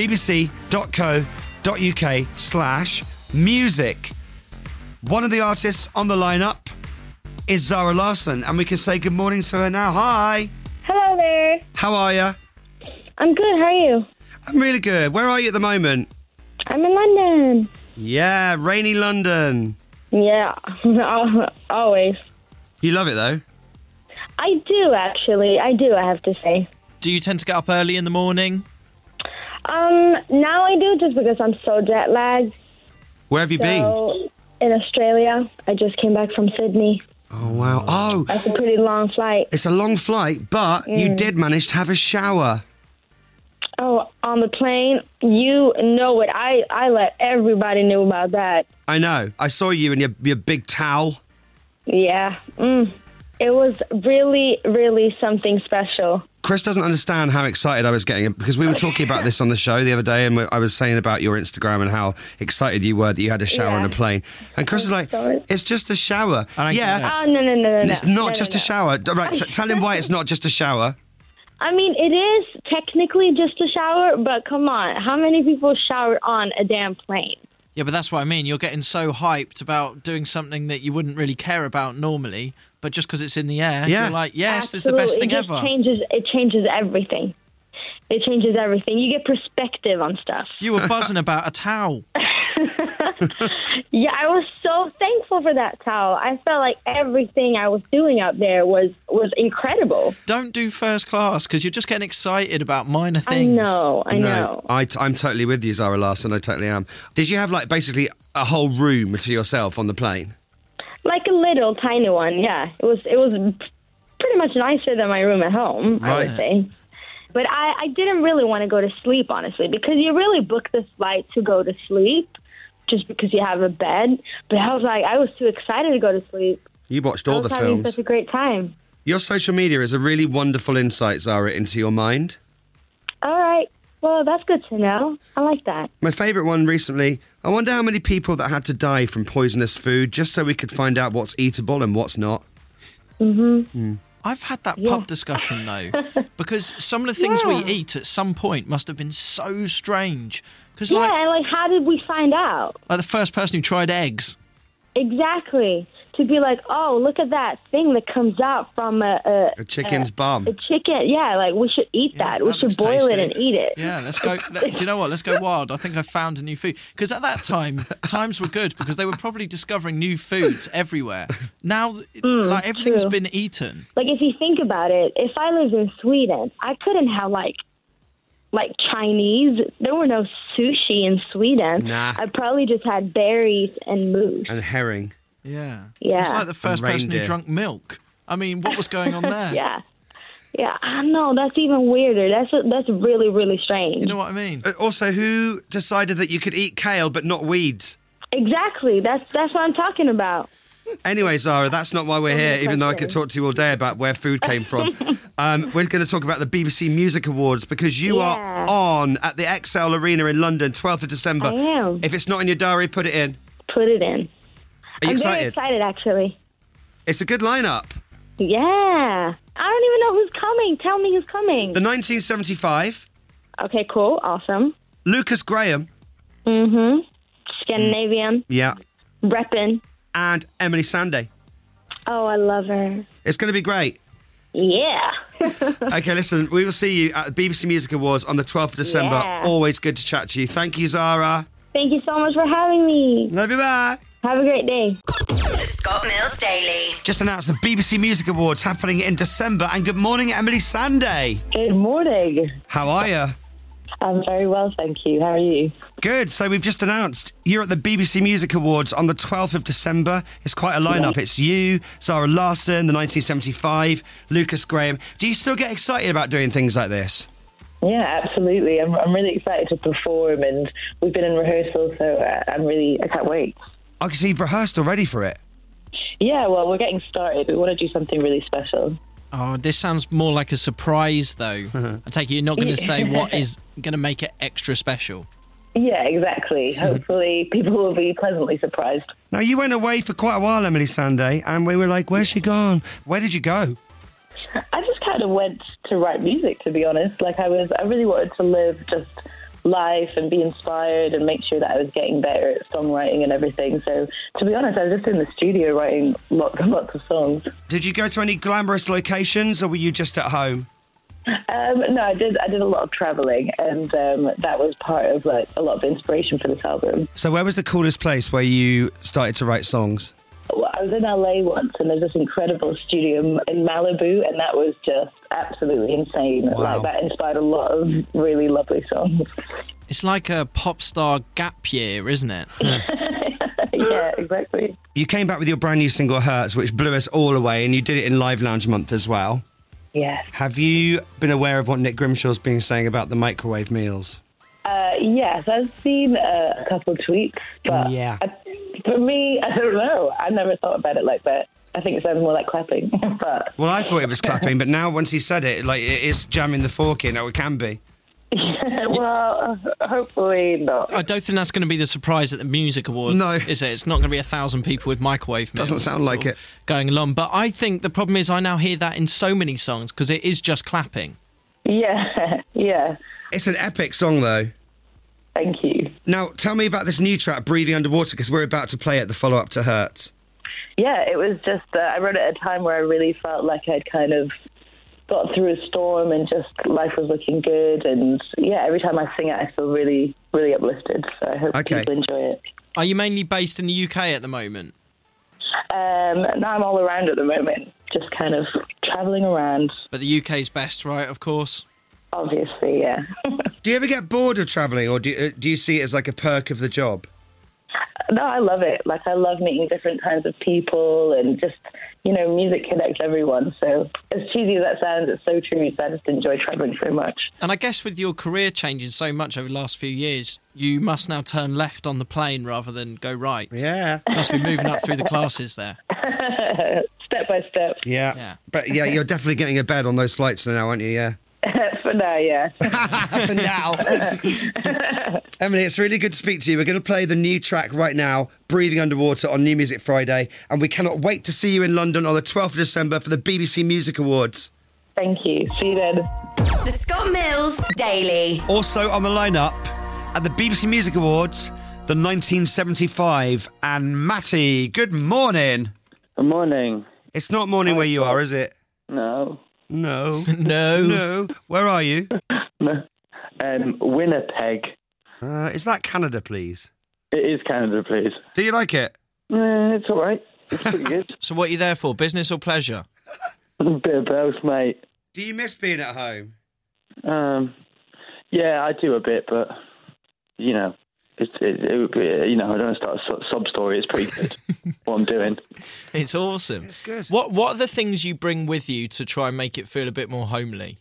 [SPEAKER 3] bbc.co.uk/music. One of the artists on the lineup is Zara Larsson, and we can say good morning to her now. Hi.
[SPEAKER 12] Hello there.
[SPEAKER 3] How are you?
[SPEAKER 12] I'm good. How are you?
[SPEAKER 3] I'm really good. Where are you at the moment?
[SPEAKER 12] I'm in London.
[SPEAKER 3] Yeah, rainy London.
[SPEAKER 12] Yeah, always.
[SPEAKER 3] You love it, though?
[SPEAKER 12] I do, actually. I do, I have to say.
[SPEAKER 4] Do you tend to get up early in the morning?
[SPEAKER 12] Now I do, just because I'm so jet lagged.
[SPEAKER 3] Where have you been?
[SPEAKER 12] In Australia. I just came back from Sydney.
[SPEAKER 3] Oh, wow. Oh.
[SPEAKER 12] That's a pretty long flight.
[SPEAKER 3] It's a long flight, but you did manage to have a shower.
[SPEAKER 12] Oh, on the plane? You know it. I let everybody know about that.
[SPEAKER 3] I know. I saw you in your big towel.
[SPEAKER 12] Yeah. It was really, really something special.
[SPEAKER 3] Chris doesn't understand how excited I was getting, because we were talking about this on the show the other day, and I was saying about your Instagram and how excited you were that you had a shower on a plane. And Chris is like, it's just a shower. Yeah.
[SPEAKER 12] Oh, no.
[SPEAKER 3] It's not just a shower. Right, tell him why it's not just a shower.
[SPEAKER 12] I mean, it is technically just a shower, but come on. How many people shower on a damn plane?
[SPEAKER 4] Yeah, but that's what I mean. You're getting so hyped about doing something that you wouldn't really care about normally, but just because it's in the air, you're like, yes, this is the best thing ever.
[SPEAKER 12] It changes everything. It changes everything. You get perspective on stuff.
[SPEAKER 4] You were buzzing about a towel.
[SPEAKER 12] Yeah, I was so thankful for that towel. I felt like everything I was doing out there was incredible.
[SPEAKER 4] Don't do first class, because you're just getting excited about minor things.
[SPEAKER 12] I know.
[SPEAKER 3] I'm totally with you, Zara Larsson. I totally am. Did you have, basically a whole room to yourself on the plane?
[SPEAKER 12] Like a little tiny one, yeah. It was pretty much nicer than my room at home, I would say. But I didn't really want to go to sleep, honestly, because you really book this flight to go to sleep just because you have a bed. But I was too excited to go to sleep.
[SPEAKER 3] You watched all the films.
[SPEAKER 12] I was having such a great time.
[SPEAKER 3] Your social media is a really wonderful insight, Zara, into your mind.
[SPEAKER 12] All right. Well, that's good to know. I like that.
[SPEAKER 3] My favourite one recently, I wonder how many people that had to die from poisonous food just so we could find out what's eatable and what's not.
[SPEAKER 4] I've had that pub discussion, though, because some of the things we eat at some point must have been so strange.
[SPEAKER 12] And how did we find out?
[SPEAKER 4] Like the first person who tried eggs.
[SPEAKER 12] Exactly. To be like, oh, look at that thing that comes out from
[SPEAKER 3] a chicken's bum.
[SPEAKER 12] A chicken, we should eat that. We should boil it and eat it.
[SPEAKER 4] Yeah, let's go. Do you know what? Let's go wild. I think I found a new food. Because at that time, times were good because they were probably discovering new foods everywhere. Now, everything's been eaten.
[SPEAKER 12] Like, if you think about it, if I lived in Sweden, I couldn't have, like Chinese. There were no sushi in Sweden.
[SPEAKER 3] Nah.
[SPEAKER 12] I probably just had berries and moose.
[SPEAKER 3] And herring.
[SPEAKER 4] Yeah.
[SPEAKER 12] Yeah.
[SPEAKER 4] It's like the first person who drunk milk. I mean, what was going on there?
[SPEAKER 12] Yeah, I know. That's even weirder. That's really, really strange.
[SPEAKER 4] You know what I mean?
[SPEAKER 3] Also, who decided that you could eat kale but not weeds?
[SPEAKER 12] Exactly. That's what I'm talking about.
[SPEAKER 3] Anyway, Zara, that's not why we're here, even though I could talk to you all day about where food came from. We're going to talk about the BBC Music Awards because you are on at the XL Arena in London, 12th of December.
[SPEAKER 12] I am.
[SPEAKER 3] If it's not in your diary, put it in.
[SPEAKER 12] Put it in.
[SPEAKER 3] Are you excited?
[SPEAKER 12] Very excited, actually.
[SPEAKER 3] It's a good lineup.
[SPEAKER 12] Yeah. I don't even know who's coming. Tell me who's coming.
[SPEAKER 3] The 1975.
[SPEAKER 12] Okay, cool. Awesome.
[SPEAKER 3] Lucas Graham.
[SPEAKER 12] Scandinavian.
[SPEAKER 3] Yeah.
[SPEAKER 12] Reppin'.
[SPEAKER 3] And Emily Sandé.
[SPEAKER 12] Oh, I love her.
[SPEAKER 3] It's going to be great.
[SPEAKER 12] Yeah.
[SPEAKER 3] Okay, listen, we will see you at the BBC Music Awards on the 12th of December.
[SPEAKER 12] Yeah.
[SPEAKER 3] Always good to chat to you. Thank you, Zara.
[SPEAKER 12] Thank you so much for having me.
[SPEAKER 3] Love you, bye.
[SPEAKER 12] Have a great day.
[SPEAKER 1] The Scott Mills Daily.
[SPEAKER 3] Just announced the BBC Music Awards happening in December. And good morning, Emily Sandé.
[SPEAKER 13] Good morning.
[SPEAKER 3] How are you?
[SPEAKER 13] I'm very well, thank you. How are you?
[SPEAKER 3] Good. So we've just announced you're at the BBC Music Awards on the 12th of December. It's quite a lineup. It's you, Zara Larsson, the 1975, Lucas Graham. Do you still get excited about doing things like this?
[SPEAKER 13] Yeah, absolutely. I'm really excited to perform, and we've been in rehearsal, so I can't wait.
[SPEAKER 3] Okay, so you've rehearsed already for it?
[SPEAKER 13] Yeah, well, we're getting started. We want to do something really special.
[SPEAKER 4] Oh, this sounds more like a surprise, though. I take it you're not going to say what is going to make it extra special.
[SPEAKER 13] Yeah, exactly. Hopefully people will be pleasantly surprised.
[SPEAKER 3] Now, you went away for quite a while, Emily Sandé, and we were like, where's she gone? Where did you go?
[SPEAKER 13] I just kind of went to write music, to be honest. Like, I really wanted to live just life and be inspired and make sure that I was getting better at songwriting and everything. So, to be honest, I was just in the studio writing lots and lots of songs.
[SPEAKER 3] Did you go to any glamorous locations, or were you just at home?
[SPEAKER 13] No, I did a lot of travelling, and that was part of like a lot of the inspiration for this album.
[SPEAKER 3] So where was the coolest place where you started to write songs?
[SPEAKER 13] Well, I was in LA once, and there's this incredible studio in Malibu, and that was just absolutely insane.
[SPEAKER 3] Wow.
[SPEAKER 13] Like, that inspired a lot of really lovely songs.
[SPEAKER 4] It's like a pop star gap year, isn't it?
[SPEAKER 13] Yeah, exactly.
[SPEAKER 3] You came back with your brand new single, Hurts, which blew us all away, and you did it in Live Lounge Month as well.
[SPEAKER 13] Yes.
[SPEAKER 3] Have you been aware of what Nick Grimshaw's been saying about the microwave meals?
[SPEAKER 13] Yes, I've seen a couple of tweets, but
[SPEAKER 3] Yeah.
[SPEAKER 13] For me, I don't know. I never thought about it like that. I think it sounds more like clapping. But
[SPEAKER 3] Well, I thought it was clapping, but now once he said it, like, it is jamming the fork in, or it can be.
[SPEAKER 13] well, hopefully not.
[SPEAKER 4] I don't think that's going to be the surprise at the Music Awards,
[SPEAKER 3] No.
[SPEAKER 4] is it? It's not going to be 1,000 people with microwave meals.
[SPEAKER 3] Doesn't sound like
[SPEAKER 4] sort
[SPEAKER 3] it.
[SPEAKER 4] of going along. But I think the problem is I now hear that in so many songs because it is just clapping.
[SPEAKER 13] Yeah, yeah.
[SPEAKER 3] It's an epic song, though.
[SPEAKER 13] Thank you.
[SPEAKER 3] Now, tell me about this new track, Breathing Underwater, because we're about to play it, the follow-up to Hurts.
[SPEAKER 13] Yeah, it was just, I wrote it at a time where I really felt like I'd kind of got through a storm and just life was looking good. And yeah, every time I sing it, I feel really, really uplifted. So I hope people enjoy it.
[SPEAKER 4] Are you mainly based in the UK at the moment?
[SPEAKER 13] Now I'm all around at the moment, just kind of travelling around.
[SPEAKER 4] But the UK's best, right, of course?
[SPEAKER 13] Obviously, yeah.
[SPEAKER 3] Do you ever get bored of travelling, or do you see it as like a perk of the job?
[SPEAKER 13] No, I love it. Like, I love meeting different kinds of people and just, you know, music connects everyone. So as cheesy as that sounds, it's so true. So I just enjoy travelling so much.
[SPEAKER 4] And I guess with your career changing so much over the last few years, you must now turn left on the plane rather than go right.
[SPEAKER 3] Yeah.
[SPEAKER 4] Must be moving up through the classes there.
[SPEAKER 13] Step by step.
[SPEAKER 3] Yeah. But yeah, you're definitely getting a bed on those flights now, aren't you? Yeah.
[SPEAKER 13] For now, yeah.
[SPEAKER 3] For now. Emily, it's really good to speak to you. We're going to play the new track right now, Breathing Underwater, on New Music Friday, and we cannot wait to see you in London on the 12th of December for the BBC Music Awards.
[SPEAKER 13] Thank you. See you then.
[SPEAKER 1] The Scott Mills Daily.
[SPEAKER 3] Also on the lineup at the BBC Music Awards, the 1975, and Matty, good morning.
[SPEAKER 14] Good morning.
[SPEAKER 3] It's not morning where you are, is it?
[SPEAKER 14] No.
[SPEAKER 3] No.
[SPEAKER 4] No.
[SPEAKER 3] Where are you?
[SPEAKER 14] No. Winnipeg.
[SPEAKER 3] Is that Canada, please?
[SPEAKER 14] It is Canada, please.
[SPEAKER 3] Do you like it?
[SPEAKER 14] It's all right. It's pretty good.
[SPEAKER 4] So what are you there for, business or pleasure?
[SPEAKER 14] A bit of both, mate.
[SPEAKER 3] Do you miss being at home?
[SPEAKER 14] Yeah, I do a bit, but, you know, you know, I don't start a sob story. It's pretty good what I'm doing.
[SPEAKER 4] It's awesome.
[SPEAKER 3] It's good.
[SPEAKER 4] What are the things you bring with you to try and make it feel a bit more homely?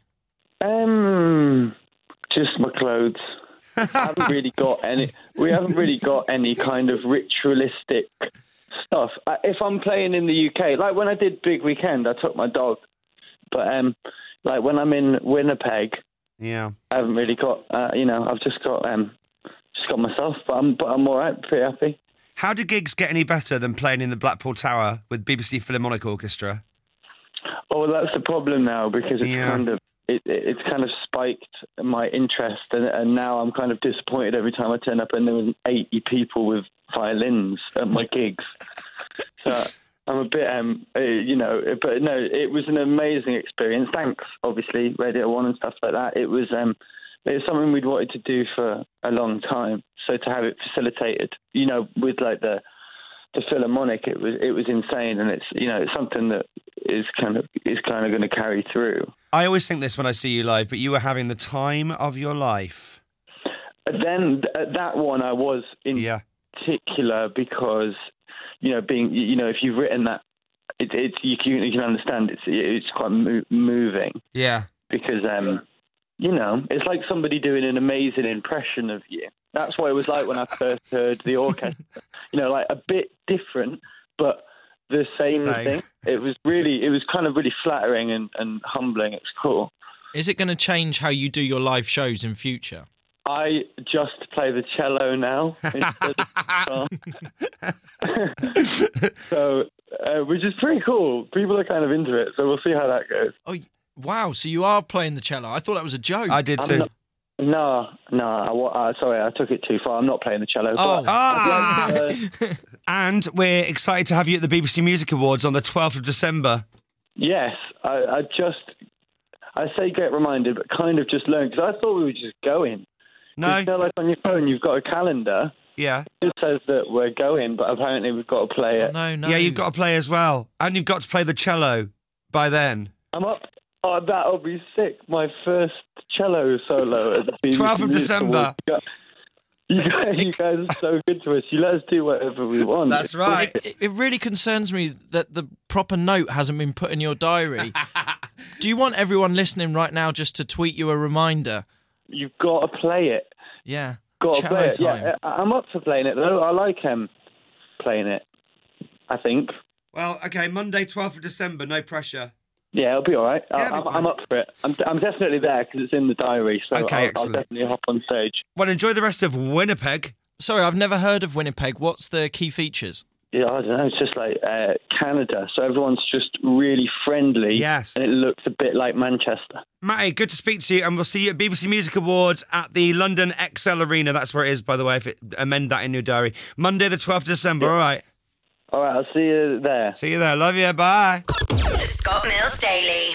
[SPEAKER 14] Just my clothes. I haven't really got any. We haven't really got any kind of ritualistic stuff. If I'm playing in the UK, like when I did Big Weekend, I took my dog. But like when I'm in Winnipeg,
[SPEAKER 3] yeah,
[SPEAKER 14] I haven't really got. You know, I've just got myself. But I'm all right. Pretty happy.
[SPEAKER 3] How do gigs get any better than playing in the Blackpool Tower with BBC Philharmonic Orchestra?
[SPEAKER 14] Oh, well, that's the problem now because it's kind of spiked my interest, and now I'm kind of disappointed every time I turn up and there was 80 people with violins at my gigs. So I'm a bit, you know, but no, it was an amazing experience. Thanks, obviously, Radio 1 and stuff like that. It was something we'd wanted to do for a long time. So to have it facilitated, you know, with like the Philharmonic, it was insane, and it's, you know, it's something that is kind of going to carry through.
[SPEAKER 3] I always think this when I see you live, but you were having the time of your life.
[SPEAKER 14] Then at that one, I was in particular because, you know, if you've written that, you can understand it's quite moving.
[SPEAKER 3] Yeah,
[SPEAKER 14] because you know, it's like somebody doing an amazing impression of you. That's what it was like when I first heard the orchestra. You know, like a bit different, but the same thing. It was kind of really flattering and humbling. It's cool.
[SPEAKER 4] Is it going to change how you do your live shows in future?
[SPEAKER 14] I just play the cello now instead of so, which is pretty cool. People are kind of into it, so we'll see how that goes.
[SPEAKER 4] Oh, wow! So you are playing the cello? I thought that was a joke.
[SPEAKER 3] I did too.
[SPEAKER 14] No. Sorry, I took it too far. I'm not playing the cello.
[SPEAKER 3] And we're excited to have you at the BBC Music Awards on the 12th of December.
[SPEAKER 14] Yes, I say get reminded, but kind of just learned, because I thought we were just going.
[SPEAKER 3] No.
[SPEAKER 14] You know, like on your phone, you've got a calendar.
[SPEAKER 3] Yeah.
[SPEAKER 14] It says that we're going, but apparently we've got to play it.
[SPEAKER 4] No.
[SPEAKER 3] Yeah, you've got to play as well. And you've got to play the cello by then.
[SPEAKER 14] I'm up. Oh, that'll be sick. My first cello solo at the BBC
[SPEAKER 3] 12th of December.
[SPEAKER 14] You guys are so good to us. You let us do whatever we want.
[SPEAKER 3] That's right.
[SPEAKER 4] It really concerns me that the proper note hasn't been put in your diary. Do you want everyone listening right now just to tweet you a reminder?
[SPEAKER 14] You've got to play it.
[SPEAKER 4] Yeah.
[SPEAKER 14] Got to
[SPEAKER 4] Cello
[SPEAKER 14] play it.
[SPEAKER 4] time.
[SPEAKER 14] Yeah, I'm up for playing it, though. I like playing it, I think.
[SPEAKER 3] Well, okay, Monday, 12th of December, no pressure.
[SPEAKER 14] Yeah, it'll be all right.
[SPEAKER 3] Yeah,
[SPEAKER 14] I'm up for it. I'm definitely there because it's in the diary, so
[SPEAKER 3] Okay,
[SPEAKER 14] I'll definitely hop on stage.
[SPEAKER 3] Well, enjoy the rest of Winnipeg.
[SPEAKER 4] Sorry, I've never heard of Winnipeg. What's the key features?
[SPEAKER 14] Yeah, I don't know. It's just like Canada, so everyone's just really friendly.
[SPEAKER 3] Yes.
[SPEAKER 14] And it looks a bit like Manchester.
[SPEAKER 3] Matty, good to speak to you, and we'll see you at BBC Music Awards at the London XL Arena. That's where it is, by the way, amend that in your diary. Monday the 12th of December, all right?
[SPEAKER 14] All right, I'll see you there.
[SPEAKER 3] See you there. Love you. Bye.
[SPEAKER 1] The Scott Mills Daily.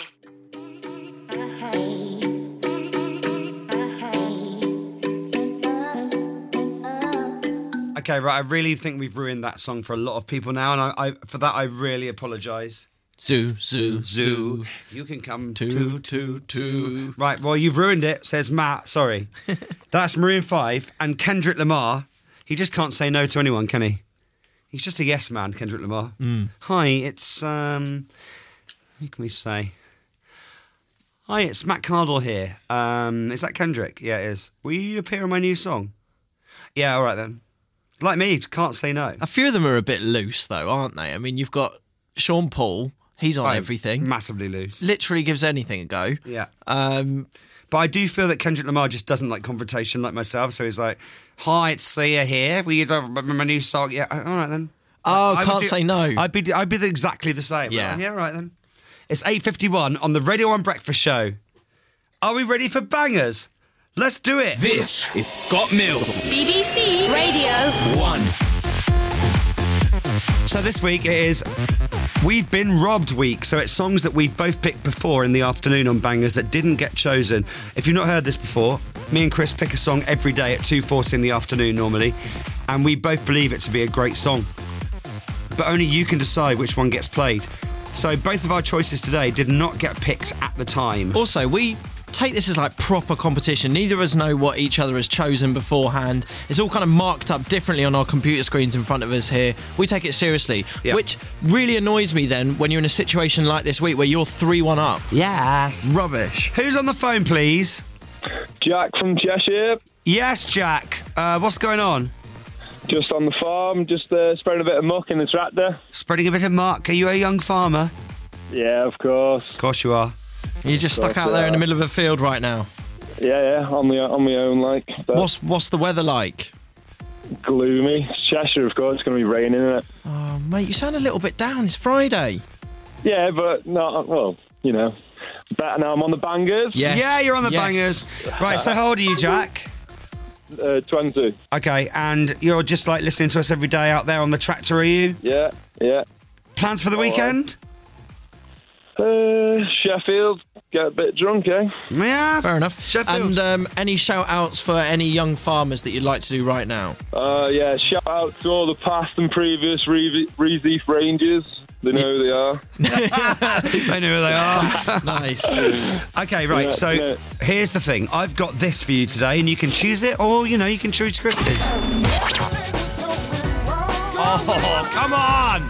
[SPEAKER 3] Okay, right, I really think we've ruined that song for a lot of people now, and I for that I really apologise.
[SPEAKER 4] Zoo, zoo, zoo.
[SPEAKER 3] You can come
[SPEAKER 4] to.
[SPEAKER 3] Right, well, you've ruined it, says Matt. Sorry. That's Maroon 5 and Kendrick Lamar. He just can't say no to anyone, can he? He's just a yes man, Kendrick Lamar. Hi, it's, who can we say? Hi, it's Matt Cardle here. Is that Kendrick? Yeah, it is. Will you appear on my new song? Yeah, all right then. Like me, can't say no.
[SPEAKER 4] A few of them are a bit loose, though, aren't they? I mean, you've got Sean Paul. He's on everything.
[SPEAKER 3] Massively loose.
[SPEAKER 4] Literally gives anything a go.
[SPEAKER 3] Yeah. But I do feel that Kendrick Lamar just doesn't like confrontation like myself. So he's like, hi, it's Sia here. Will you do my new song? Yeah, all right then.
[SPEAKER 4] Oh, can't say no.
[SPEAKER 3] I'd be exactly the same.
[SPEAKER 4] Yeah.
[SPEAKER 3] Yeah, all right then. It's 8:51 on the Radio 1 Breakfast Show. Are we ready for bangers? Let's do it.
[SPEAKER 11] This is Scott Mills.
[SPEAKER 1] BBC Radio
[SPEAKER 11] 1.
[SPEAKER 3] So this week it is We've Been Robbed week. So it's songs that we've both picked before in the afternoon on Bangers that didn't get chosen. If you've not heard this before, me and Chris pick a song every day at 2:40 in the afternoon normally, and we both believe it to be a great song. But only you can decide which one gets played. So both of our choices today did not get picked at the time.
[SPEAKER 4] Also, we take this as like proper competition. Neither of us know what each other has chosen beforehand. It's all kind of marked up differently on our computer screens in front of us here. We take it seriously, which really annoys me then when you're in a situation like this week where you're 3-1 up.
[SPEAKER 3] Yes.
[SPEAKER 4] Rubbish.
[SPEAKER 3] Who's on the phone, please?
[SPEAKER 15] Jack from Cheshire.
[SPEAKER 3] Yes, Jack. What's going on?
[SPEAKER 15] Just on the farm, just spreading a bit of muck in the tractor.
[SPEAKER 3] Spreading a bit of muck. Are you a young farmer?
[SPEAKER 15] Yeah, of course.
[SPEAKER 3] Of course you are.
[SPEAKER 4] You're just stuck out there in the middle of a field right now.
[SPEAKER 15] Yeah, on my own, like.
[SPEAKER 4] What's the weather like?
[SPEAKER 15] Gloomy. It's Cheshire, of course. It's going to be raining, isn't it?
[SPEAKER 4] Oh, mate, you sound a little bit down. It's Friday.
[SPEAKER 15] Yeah, but not. Well, you know. Better now. I'm on the bangers.
[SPEAKER 4] Yes.
[SPEAKER 3] Yeah, you're on the bangers. Right. So how old are you, Jack?
[SPEAKER 15] 20.
[SPEAKER 3] Okay, and you're just like listening to us every day out there on the tractor, are you?
[SPEAKER 15] Yeah.
[SPEAKER 3] Plans for the weekend?
[SPEAKER 15] Sheffield, get a bit drunk, eh?
[SPEAKER 3] Yeah.
[SPEAKER 4] Fair enough.
[SPEAKER 3] Sheffield.
[SPEAKER 4] And any shout-outs for any young farmers that you'd like to do right now?
[SPEAKER 15] Yeah, shout out to all the past and previous Reeseef Rangers. They know who they are.
[SPEAKER 3] They know who they are.
[SPEAKER 4] Nice.
[SPEAKER 3] Okay, right, so here's the thing. I've got this for you today, and you can choose it, or, you know, you can choose Chris's. Oh, come on!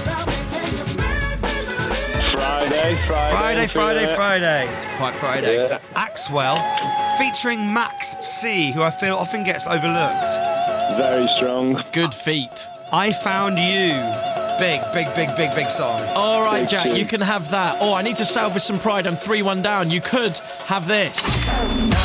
[SPEAKER 3] Friday.
[SPEAKER 4] It's quite Friday.
[SPEAKER 15] Yeah.
[SPEAKER 3] Axwell, featuring Max C, who I feel often gets overlooked.
[SPEAKER 15] Very strong.
[SPEAKER 4] Good feat.
[SPEAKER 3] I Found You. Big song.
[SPEAKER 4] All right, Jack, you can have that. Oh, I need to salvage some pride. I'm 3-1 down. You could have this.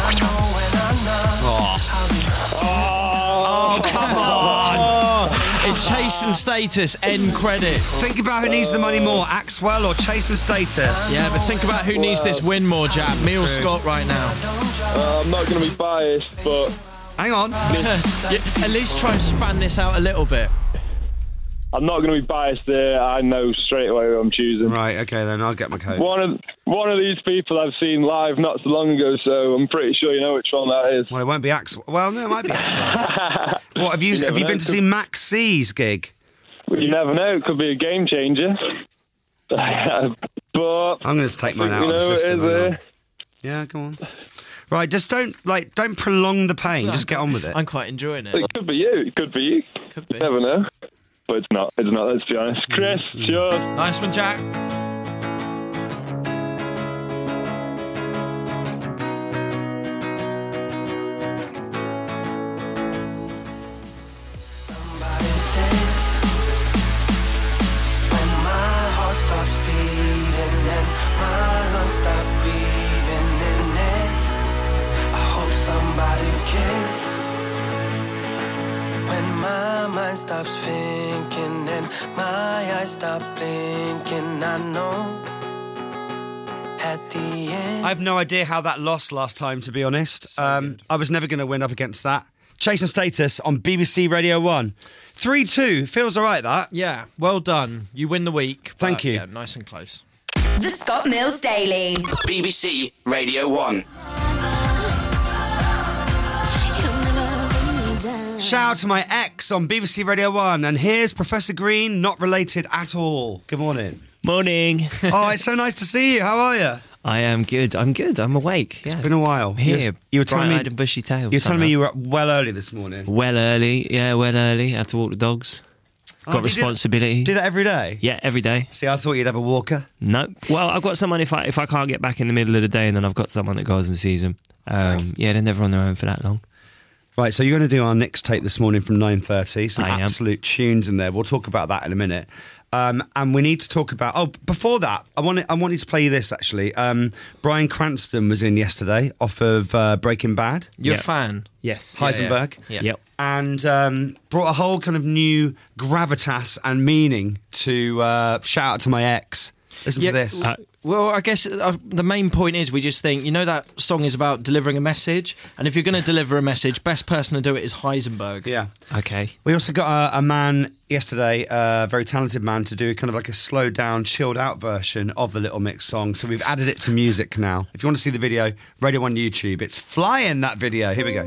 [SPEAKER 4] Oh, come on. is Chase and Status, end credits.
[SPEAKER 3] Think about who needs the money more, Axwell or Chase and Status.
[SPEAKER 4] Yeah, but think about who needs this win more, Jab. Me or Scott right now?
[SPEAKER 15] I'm not going to be biased, but...
[SPEAKER 3] Hang on.
[SPEAKER 4] At least try and span this out a little bit.
[SPEAKER 15] I'm not going to be biased there. I know straight away who I'm choosing.
[SPEAKER 3] Right, okay, then I'll get my code.
[SPEAKER 15] One of these people I've seen live not so long ago, so I'm pretty sure you know which one that is.
[SPEAKER 3] Well, it won't be Axwell. Well, no, it might be Axwell. What, have you been to see Max C's gig?
[SPEAKER 15] Well, you never know. It could be a game changer. But
[SPEAKER 3] I'm going to take mine out of the system. Yeah, go on. Right, just don't prolong the pain. Just get on with it.
[SPEAKER 4] I'm quite enjoying it.
[SPEAKER 15] It could be you. It could be you.
[SPEAKER 4] Could be.
[SPEAKER 15] You never know. But it's not. It's not. Let's be honest. Chris, sure.
[SPEAKER 4] Nice one, Jack.
[SPEAKER 16] Stops thinking and my eyes stop blinking. I know at the end.
[SPEAKER 3] I have no idea how that lost last time, to be honest. I was never going to win up against that. Chase and Status on BBC Radio 1. 3-2. Feels all right, that.
[SPEAKER 4] Yeah, well done. You win the week.
[SPEAKER 3] Thank you.
[SPEAKER 4] Yeah, nice and close.
[SPEAKER 1] The Scott Mills Daily.
[SPEAKER 2] BBC Radio 1.
[SPEAKER 3] Shout out to my ex on BBC Radio 1, and here's Professor Green, not related at all. Good morning.
[SPEAKER 17] Morning.
[SPEAKER 3] Oh, it's so nice to see you. How are you?
[SPEAKER 17] I am good. I'm good. I'm awake.
[SPEAKER 3] It's been a while.
[SPEAKER 17] I'm here.
[SPEAKER 3] You were telling me
[SPEAKER 17] bright-eyed and bushy-tailed.
[SPEAKER 3] You were telling me you were up well early this morning.
[SPEAKER 17] Well early. Yeah, well early. Had to walk the dogs. Got responsibility.
[SPEAKER 3] Do that every day?
[SPEAKER 17] Yeah, every day.
[SPEAKER 3] See, I thought you'd have a walker.
[SPEAKER 17] No. Well, I've got someone if I can't get back in the middle of the day, and then I've got someone that goes and sees them. Yeah, they're never on their own for that long.
[SPEAKER 3] Right, so you're going to do our next tape this morning from 9:30. Some
[SPEAKER 17] I am.
[SPEAKER 3] Absolute tunes in there. We'll talk about that in a minute. And we need to talk about... Oh, before that, I wanted to play you this, actually. Bryan Cranston was in yesterday off of Breaking Bad.
[SPEAKER 4] You're a fan?
[SPEAKER 17] Yes.
[SPEAKER 3] Heisenberg.
[SPEAKER 4] Yeah.
[SPEAKER 17] Yep.
[SPEAKER 3] And brought a whole kind of new gravitas and meaning to Shout Out to My Ex. Listen to this.
[SPEAKER 4] Well, I guess the main point is we just think, that song is about delivering a message, and if you're going to deliver a message, best person to do it is Heisenberg.
[SPEAKER 3] Yeah.
[SPEAKER 17] Okay.
[SPEAKER 3] We also got a man yesterday, a very talented man, to do kind of like a slowed down, chilled out version of the Little Mix song. So we've added it to music now. If you want to see the video, Radio 1 YouTube. It's flying, that video. Here we go.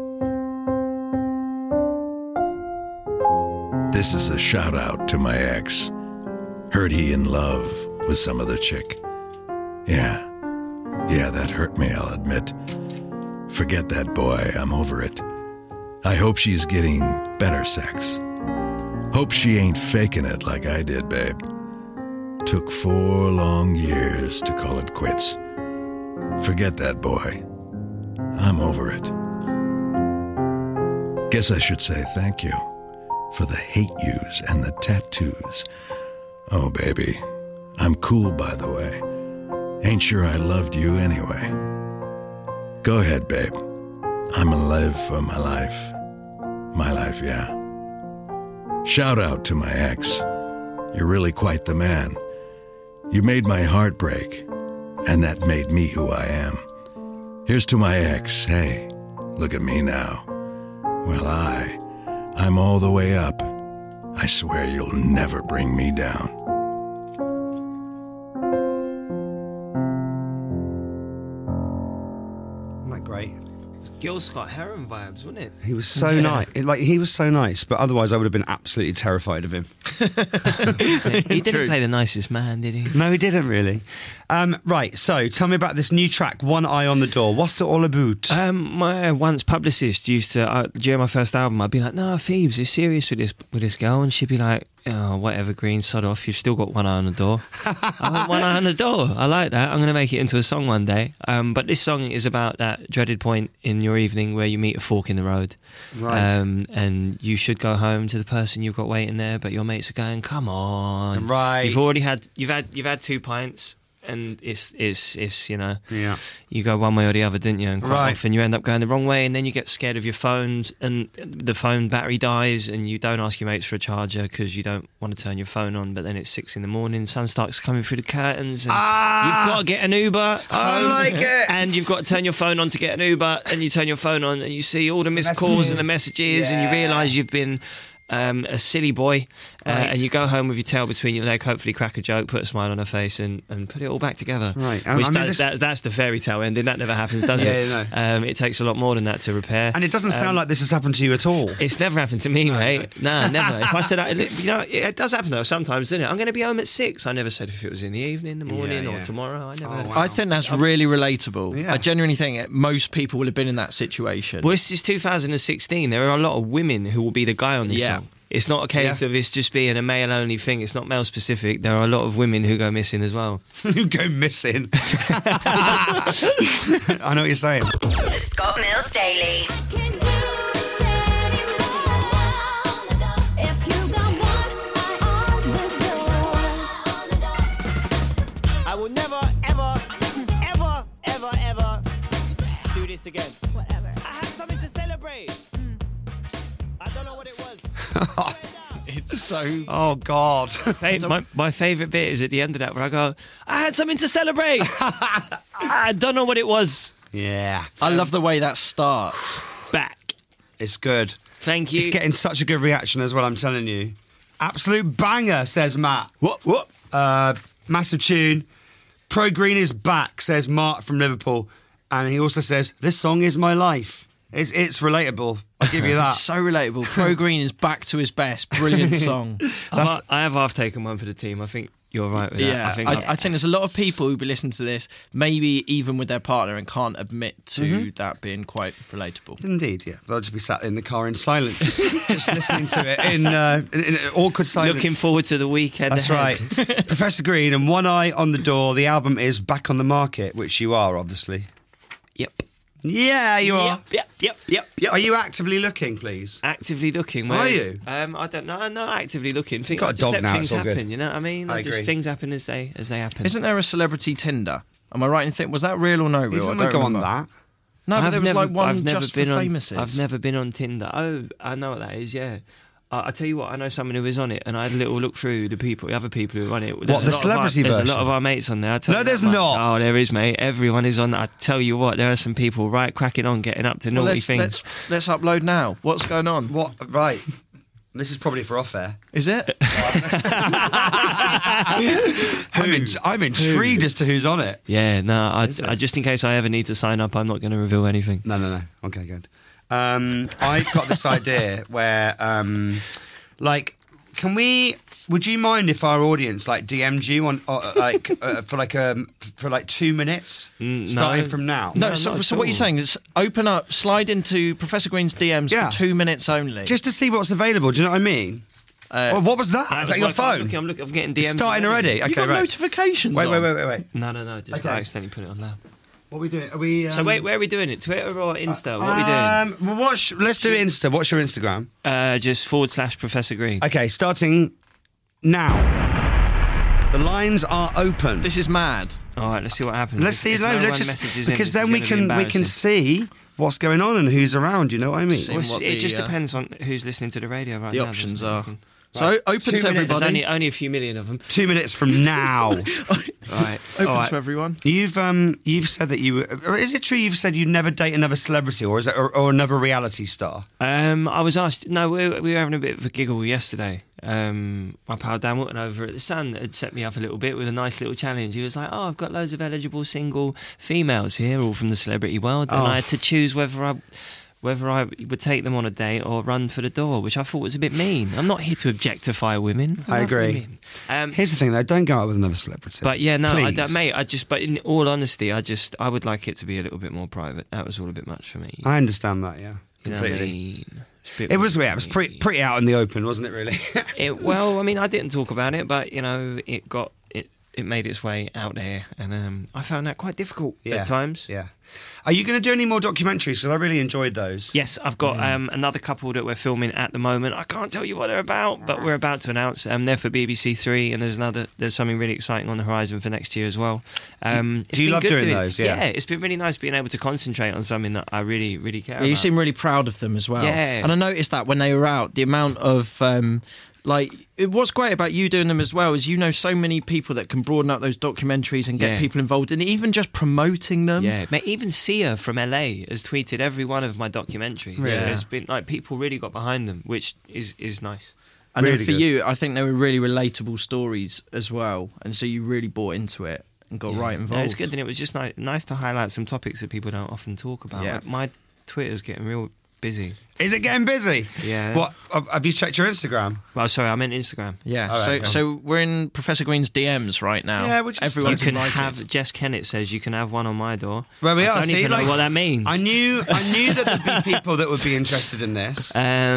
[SPEAKER 5] This is a shout out to my ex. Heard he in love with some other chick. Yeah, that hurt me, I'll admit. Forget that boy, I'm over it. I hope she's getting better sex. Hope she ain't faking it like I did, babe. Took 4 long years to call it quits. Forget that boy. I'm over it. Guess I should say thank you for the hate yous and the tattoos. Oh, baby, I'm cool, by the way. Ain't sure I loved you anyway. Go ahead, babe. I'ma live for my life. My life, yeah. Shout out to my ex. You're really quite the man. You made my heart break, and that made me who I am. Here's to my ex. Hey, look at me now. Well, I'm all the way up. I swear you'll never bring me down.
[SPEAKER 3] Great.
[SPEAKER 17] Gil Scott Heron vibes, wasn't it?
[SPEAKER 3] He was so nice. He was so nice, but otherwise I would have been absolutely terrified of him.
[SPEAKER 17] He didn't play the nicest man, did he?
[SPEAKER 3] No, he didn't really. Right, so tell me about this new track, One Eye on the Door. What's it all about?
[SPEAKER 17] My once publicist used to, during my first album, I'd be like, no, Phoebes, you're serious with this girl? And she'd be like, oh, whatever, Green, sod off, you've still got one eye on the door. I went, one eye on the door, I like that, I'm going to make it into a song one day. But this song is about that dreaded point in your evening where you meet a fork in the road.
[SPEAKER 3] Right.
[SPEAKER 17] And you should go home to the person you've got waiting there, but your mates are going, come on.
[SPEAKER 3] Right.
[SPEAKER 17] You've had 2 pints, and it's you know,
[SPEAKER 3] Yeah.
[SPEAKER 17] you go one way or the other, didn't you? And quite
[SPEAKER 3] Right.
[SPEAKER 17] often you end up going the wrong way, and then you get scared of your phone, and the phone battery dies, and you don't ask your mates for a charger because you don't want to turn your phone on. But then it's 6 a.m, sun starts coming through the curtains, and you've got to get an Uber.
[SPEAKER 3] I like it.
[SPEAKER 17] And you've got to turn your phone on to get an Uber, and you turn your phone on, and you see all the missed calls and the messages, and you realise you've been a silly boy, and you go home with your tail between your leg, hopefully crack a joke, put a smile on her face, and put it all back together.
[SPEAKER 3] Right.
[SPEAKER 17] Which that's the fairy tale ending. That never happens, does it?
[SPEAKER 3] No.
[SPEAKER 17] It takes a lot more than that to repair.
[SPEAKER 3] And it doesn't sound like this has happened to you at all.
[SPEAKER 17] It's never happened to me, mate. No, never. If I said, you know, it does happen though sometimes, doesn't it? I'm going to be home at 6. I never said if it was in the evening, the morning, or tomorrow. I never.
[SPEAKER 4] I think that's really relatable. I genuinely think most people will have been in that situation.
[SPEAKER 17] Well, this is 2016. There are a lot of women who will be the guy on this song. It's not a case of it's just being a male-only thing. It's not male-specific. There are a lot of women who go missing as well.
[SPEAKER 3] Who go missing? I know what you're saying.
[SPEAKER 1] The Scott Mills Daily.
[SPEAKER 18] I will never, ever, ever, ever, ever do this again. Whatever. I have something to celebrate. I don't know what it was.
[SPEAKER 4] It's so...
[SPEAKER 3] Oh, God.
[SPEAKER 17] My favourite bit is at the end of that where I go, I had something to celebrate. I don't know what it was.
[SPEAKER 3] Yeah.
[SPEAKER 4] I love the way that starts.
[SPEAKER 17] Back.
[SPEAKER 3] It's good.
[SPEAKER 17] Thank you.
[SPEAKER 3] It's getting such a good reaction as well, I'm telling you. Absolute banger, says Matt. What? Massive tune. Pro Green is back, says Mark from Liverpool. And he also says, this song is my life. It's relatable. I'll give you that.
[SPEAKER 4] So relatable. Pro Green is back to his best. Brilliant song.
[SPEAKER 17] I have half taken one for the team. I think you're right with that.
[SPEAKER 4] Yeah, I think there's a lot of people who'll be listening to this, maybe even with their partner, and can't admit to that being quite relatable.
[SPEAKER 3] Indeed, yeah. They'll just be sat in the car in silence, just listening to it in awkward silence.
[SPEAKER 17] Looking forward to the weekend.
[SPEAKER 3] That's right. Professor Green and One Eye on the Door. The album is back on the market, which you are, obviously.
[SPEAKER 17] Yep.
[SPEAKER 3] Yeah, you are.
[SPEAKER 17] Yep.
[SPEAKER 3] Are you actively looking, please?
[SPEAKER 17] Actively looking.
[SPEAKER 3] Are you?
[SPEAKER 17] I don't know. I'm not actively looking.
[SPEAKER 3] You've got a dog
[SPEAKER 17] let
[SPEAKER 3] now,
[SPEAKER 17] things
[SPEAKER 3] it's all
[SPEAKER 17] happen.
[SPEAKER 3] good.
[SPEAKER 17] You know what I mean?
[SPEAKER 3] I agree.
[SPEAKER 17] Things happen as they happen.
[SPEAKER 4] Isn't there a celebrity Tinder? Am I right in thinking, was that real or no real?
[SPEAKER 3] Isn't
[SPEAKER 4] I don't
[SPEAKER 3] go on
[SPEAKER 4] remember.
[SPEAKER 3] that?
[SPEAKER 4] No, but there was like one
[SPEAKER 17] I've never
[SPEAKER 4] just
[SPEAKER 17] been
[SPEAKER 4] for
[SPEAKER 17] on,
[SPEAKER 4] famouses.
[SPEAKER 17] I've never been on Tinder. Oh, I know what that is, yeah. I tell you what, I know someone who is on it, and I had a little look through the other people who are on it.
[SPEAKER 3] What, the celebrity version?
[SPEAKER 17] There's a lot of our mates on there.
[SPEAKER 3] No, there's not.
[SPEAKER 17] Oh, there is, mate. Everyone is on. I tell you what, there are some people cracking on, getting up to naughty things.
[SPEAKER 4] Let's upload now. What's going on?
[SPEAKER 3] What? Right. This is probably for off air.
[SPEAKER 4] Is it?
[SPEAKER 3] I'm intrigued as to who's on it.
[SPEAKER 17] Yeah, no, I just in case I ever need to sign up, I'm not going to reveal anything.
[SPEAKER 3] No. Okay, good. I've got this idea where, would you mind if our audience DM'd you on for 2 minutes starting from now?
[SPEAKER 4] No, so what you're saying is open up, slide into Professor Green's DMs for 2 minutes only,
[SPEAKER 3] just to see what's available. Do you know what I mean? What was that? Is that your phone?
[SPEAKER 17] I'm getting DMs.
[SPEAKER 3] It's starting already. Okay,
[SPEAKER 4] you got notifications.
[SPEAKER 3] Wait.
[SPEAKER 17] No. Just I accidentally put it on loud.
[SPEAKER 3] What are we doing? Are we?
[SPEAKER 17] So where are we doing it? Twitter or Insta? What are we doing?
[SPEAKER 3] Well, let's do Insta. What's your Instagram?
[SPEAKER 17] Just / Professor Green.
[SPEAKER 3] Okay, starting now. The lines are open.
[SPEAKER 4] This is mad.
[SPEAKER 17] All right, let's see what happens.
[SPEAKER 3] Let's see. Because then we can see what's going on and who's around. You know what I mean?
[SPEAKER 17] It just depends on who's listening to the radio right now.
[SPEAKER 4] The options are. So open to everybody.
[SPEAKER 17] There's only a few million of them.
[SPEAKER 3] 2 minutes from now.
[SPEAKER 17] Right.
[SPEAKER 4] Open to everyone.
[SPEAKER 3] You've said that is it true you've said you'd never date another celebrity or is it or another reality star?
[SPEAKER 17] I was asked. No, we were having a bit of a giggle yesterday. My pal Dan Wootton over at The Sun had set me up a little bit with a nice little challenge. He was like, I've got loads of eligible single females here, all from the celebrity world, and I had to choose whether I would take them on a date or run for the door, which I thought was a bit mean. I'm not here to objectify women.
[SPEAKER 3] I agree. Here's the thing, though. Don't go out with another celebrity.
[SPEAKER 17] But yeah, no,
[SPEAKER 3] mate.
[SPEAKER 17] But in all honesty, I would like it to be a little bit more private. That was all a bit much for me.
[SPEAKER 3] I understand that, yeah.
[SPEAKER 17] You know what I mean?
[SPEAKER 3] It was weird. It was pretty out in the open, wasn't it? Really.
[SPEAKER 17] Well, I mean, I didn't talk about it, but you know, it made its way out there, and I found that quite difficult at times.
[SPEAKER 3] Yeah. Are you going to do any more documentaries? Because I really enjoyed those.
[SPEAKER 17] Yes, I've got another couple that we're filming at the moment. I can't tell you what they're about, but we're about to announce. They're for BBC Three, and there's something really exciting on the horizon for next year as well.
[SPEAKER 3] Do you love doing those?
[SPEAKER 17] Yeah, it's been really nice being able to concentrate on something that I really, really care about.
[SPEAKER 4] You seem really proud of them as well.
[SPEAKER 17] Yeah.
[SPEAKER 4] And I noticed that when they were out, the amount of... what's great about you doing them as well is you know so many people that can broaden out those documentaries and get people involved in even just promoting them.
[SPEAKER 17] Yeah, mate, even Sia from LA has tweeted every one of my documentaries.
[SPEAKER 4] Really?
[SPEAKER 17] So it's been like people really got behind them, which is nice.
[SPEAKER 4] And
[SPEAKER 3] Really
[SPEAKER 4] then for
[SPEAKER 3] good.
[SPEAKER 4] you, I think they were really relatable stories as well, and so you really bought into it and got right involved.
[SPEAKER 17] No, it's good, and it was just nice to highlight some topics that people don't often talk about.
[SPEAKER 4] Yeah.
[SPEAKER 17] Like, my Twitter's getting real busy.
[SPEAKER 3] Is it getting busy?
[SPEAKER 17] Yeah.
[SPEAKER 3] What? Have you checked your Instagram?
[SPEAKER 17] Well, sorry, I meant Instagram.
[SPEAKER 4] Yeah,
[SPEAKER 3] All right,
[SPEAKER 4] so we're in Professor Green's DMs right now.
[SPEAKER 3] Yeah, we're just
[SPEAKER 4] everyone's
[SPEAKER 17] You can
[SPEAKER 4] invited.
[SPEAKER 17] have, Jess Kennett says you can have one on my door.
[SPEAKER 3] Well, we
[SPEAKER 17] I
[SPEAKER 3] are.
[SPEAKER 17] don't
[SPEAKER 3] See,
[SPEAKER 17] even know what that means.
[SPEAKER 3] I knew that there'd be people that would be interested in this.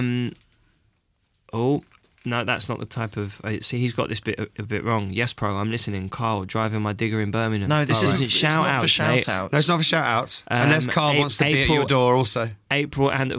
[SPEAKER 17] No, that's not the type of... see, he's got this bit a bit wrong. Yes, Pro, I'm listening. Carl, driving my digger in Birmingham.
[SPEAKER 4] No, this isn't
[SPEAKER 17] shout
[SPEAKER 4] it's not
[SPEAKER 17] outs,
[SPEAKER 4] for shout outs.
[SPEAKER 3] No, it's not for shout outs. Unless Carl wants to be at your door also.
[SPEAKER 17] April and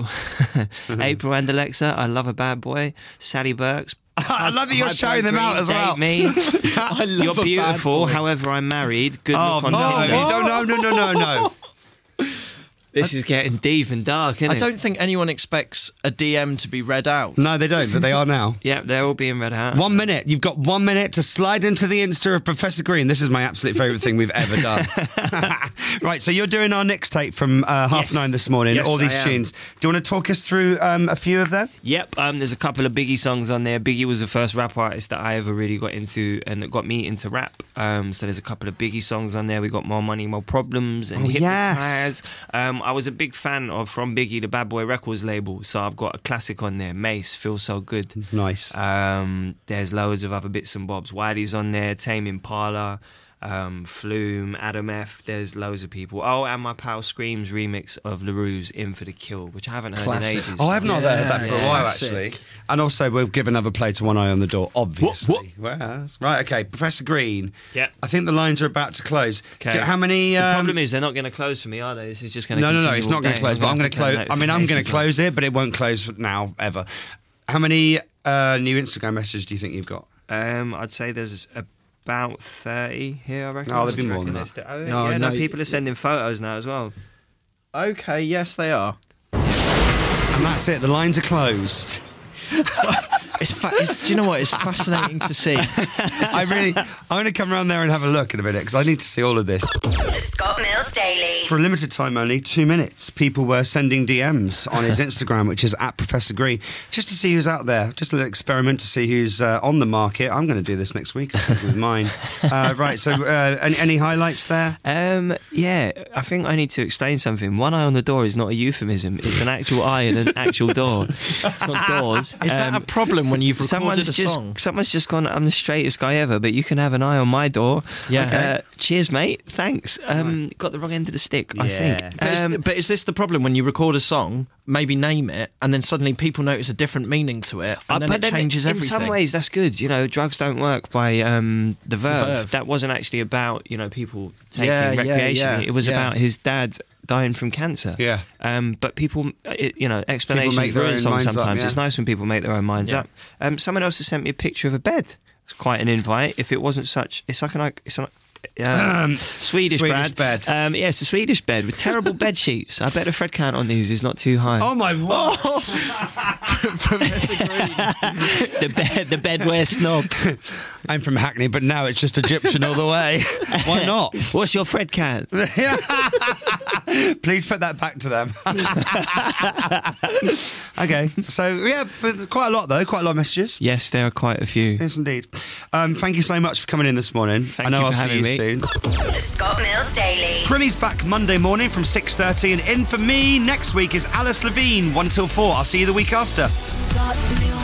[SPEAKER 17] Alexa, I love a bad boy. Sally Burks.
[SPEAKER 3] I love that you're shouting them out as well.
[SPEAKER 17] Me.
[SPEAKER 4] I love
[SPEAKER 17] You're
[SPEAKER 4] a bad
[SPEAKER 17] beautiful,
[SPEAKER 4] boy.
[SPEAKER 17] however, I'm married. Good
[SPEAKER 3] Oh,
[SPEAKER 17] look on
[SPEAKER 3] no,
[SPEAKER 17] Tinder.
[SPEAKER 3] you don't, no.
[SPEAKER 17] This is getting deep and dark, isn't
[SPEAKER 4] I
[SPEAKER 17] it?
[SPEAKER 4] don't think anyone expects a DM to be read out.
[SPEAKER 3] No, they don't, but they are now.
[SPEAKER 17] Yeah, they're all being read out.
[SPEAKER 3] 1 minute. You've got 1 minute to slide into the Insta of Professor Green. This is my absolute favourite thing we've ever done. Right, so you're doing our Nick's tape from 9:30 this morning,
[SPEAKER 17] Yes,
[SPEAKER 3] all these
[SPEAKER 17] I am.
[SPEAKER 3] tunes. Do you want to talk us through a few of them?
[SPEAKER 17] Yep, there's a couple of Biggie songs on there. Biggie was the first rap artist that I ever really got into and that got me into rap. So there's a couple of Biggie songs on there. We got More Money, More Problems and Hypnotize. I was a big fan of From Biggie, the Bad Boy Records label. So I've got a classic on there, Mace, Feel So Good.
[SPEAKER 3] Nice.
[SPEAKER 17] There's loads of other bits and bobs. Wiley's on there, Tame Impala, Flume, Adam F. There's loads of people. Oh, and my pal Scream's remix of LaRue's In For The Kill, which I haven't heard in ages.
[SPEAKER 3] Oh, I've not heard that for a while,
[SPEAKER 4] Classic.
[SPEAKER 3] actually. And also, we'll give another play to One Eye on the Door, obviously. Well, right, okay. Professor Green.
[SPEAKER 17] Yeah.
[SPEAKER 3] I think the lines are about to close.
[SPEAKER 17] Okay.
[SPEAKER 3] How many...
[SPEAKER 17] The problem is they're not going to close for me, are they? This is just going to
[SPEAKER 3] No,
[SPEAKER 17] continue
[SPEAKER 3] it's
[SPEAKER 17] all
[SPEAKER 3] not going
[SPEAKER 17] day.
[SPEAKER 3] to close, but I'm going to close. I mean, I'm going to close it, but it won't close now, ever. How many new Instagram messages do you think you've got?
[SPEAKER 17] I'd say there's about 30 here, I reckon.
[SPEAKER 3] Oh, there'd be more than that.
[SPEAKER 17] No, people are sending photos now as well.
[SPEAKER 4] Okay, yes, they are.
[SPEAKER 3] And that's it. The lines are closed.
[SPEAKER 4] Do you know what? It's fascinating to see.
[SPEAKER 3] I'm going to come around there and have a look in a minute because I need to see all of this.
[SPEAKER 1] The Scott Mills Daily.
[SPEAKER 3] For a limited time only, 2 minutes, people were sending DMs on his Instagram, which is at Professor Green, just to see who's out there. Just a little experiment to see who's on the market. I'm going to do this next week, I think, with mine. Right, so any highlights there?
[SPEAKER 17] Yeah, I think I need to explain something. One eye on the door is not a euphemism. It's an actual eye and an actual door. It's not doors.
[SPEAKER 4] Is that a problem when you've recorded a song?
[SPEAKER 17] Someone's just gone, I'm the straightest guy ever, but you can have an eye on my door.
[SPEAKER 4] Yeah.
[SPEAKER 17] Okay. Cheers, mate. Thanks. Got the wrong end of the stick, I think.
[SPEAKER 4] But is this the problem when you record a song, maybe name it, and then suddenly people notice a different meaning to it, and then
[SPEAKER 17] but
[SPEAKER 4] it changes everything?
[SPEAKER 17] In some ways, that's good. You know, Drugs Don't Work by The Verve. That wasn't actually about, people taking recreation. It was about his dad dying from cancer.
[SPEAKER 3] Yeah.
[SPEAKER 17] But people, explanations
[SPEAKER 3] make their
[SPEAKER 17] ruin
[SPEAKER 3] own
[SPEAKER 17] songs
[SPEAKER 3] minds up,
[SPEAKER 17] sometimes.
[SPEAKER 3] yeah.
[SPEAKER 17] It's nice when people make their own minds up. Someone else has sent me a picture of a bed. It's quite an invite. If it wasn't such, it's like Swedish
[SPEAKER 3] bed.
[SPEAKER 17] It's a Swedish bed with terrible bed sheets. I bet the Fred count on these is not too high.
[SPEAKER 3] Oh my word!
[SPEAKER 4] Professor Green.
[SPEAKER 17] the bedwear snob.
[SPEAKER 3] I'm from Hackney, but now it's just Egyptian all the way. Why not?
[SPEAKER 17] What's your Fred count?
[SPEAKER 3] Please put that back to them. Okay, so quite a lot though, quite a lot of messages.
[SPEAKER 17] Yes, there are quite a few.
[SPEAKER 3] Yes, indeed. Thank you so much for coming in this morning.
[SPEAKER 17] Thank
[SPEAKER 3] I know
[SPEAKER 17] you
[SPEAKER 3] I'll
[SPEAKER 17] for
[SPEAKER 3] see
[SPEAKER 17] having
[SPEAKER 3] you
[SPEAKER 17] me.
[SPEAKER 3] soon.
[SPEAKER 1] The Scott Mills Daily.
[SPEAKER 3] Primmy's back Monday morning from 6:30, and in for me next week is Alice Levine 1 till 4. I'll see you the week after.
[SPEAKER 1] Scott Mills.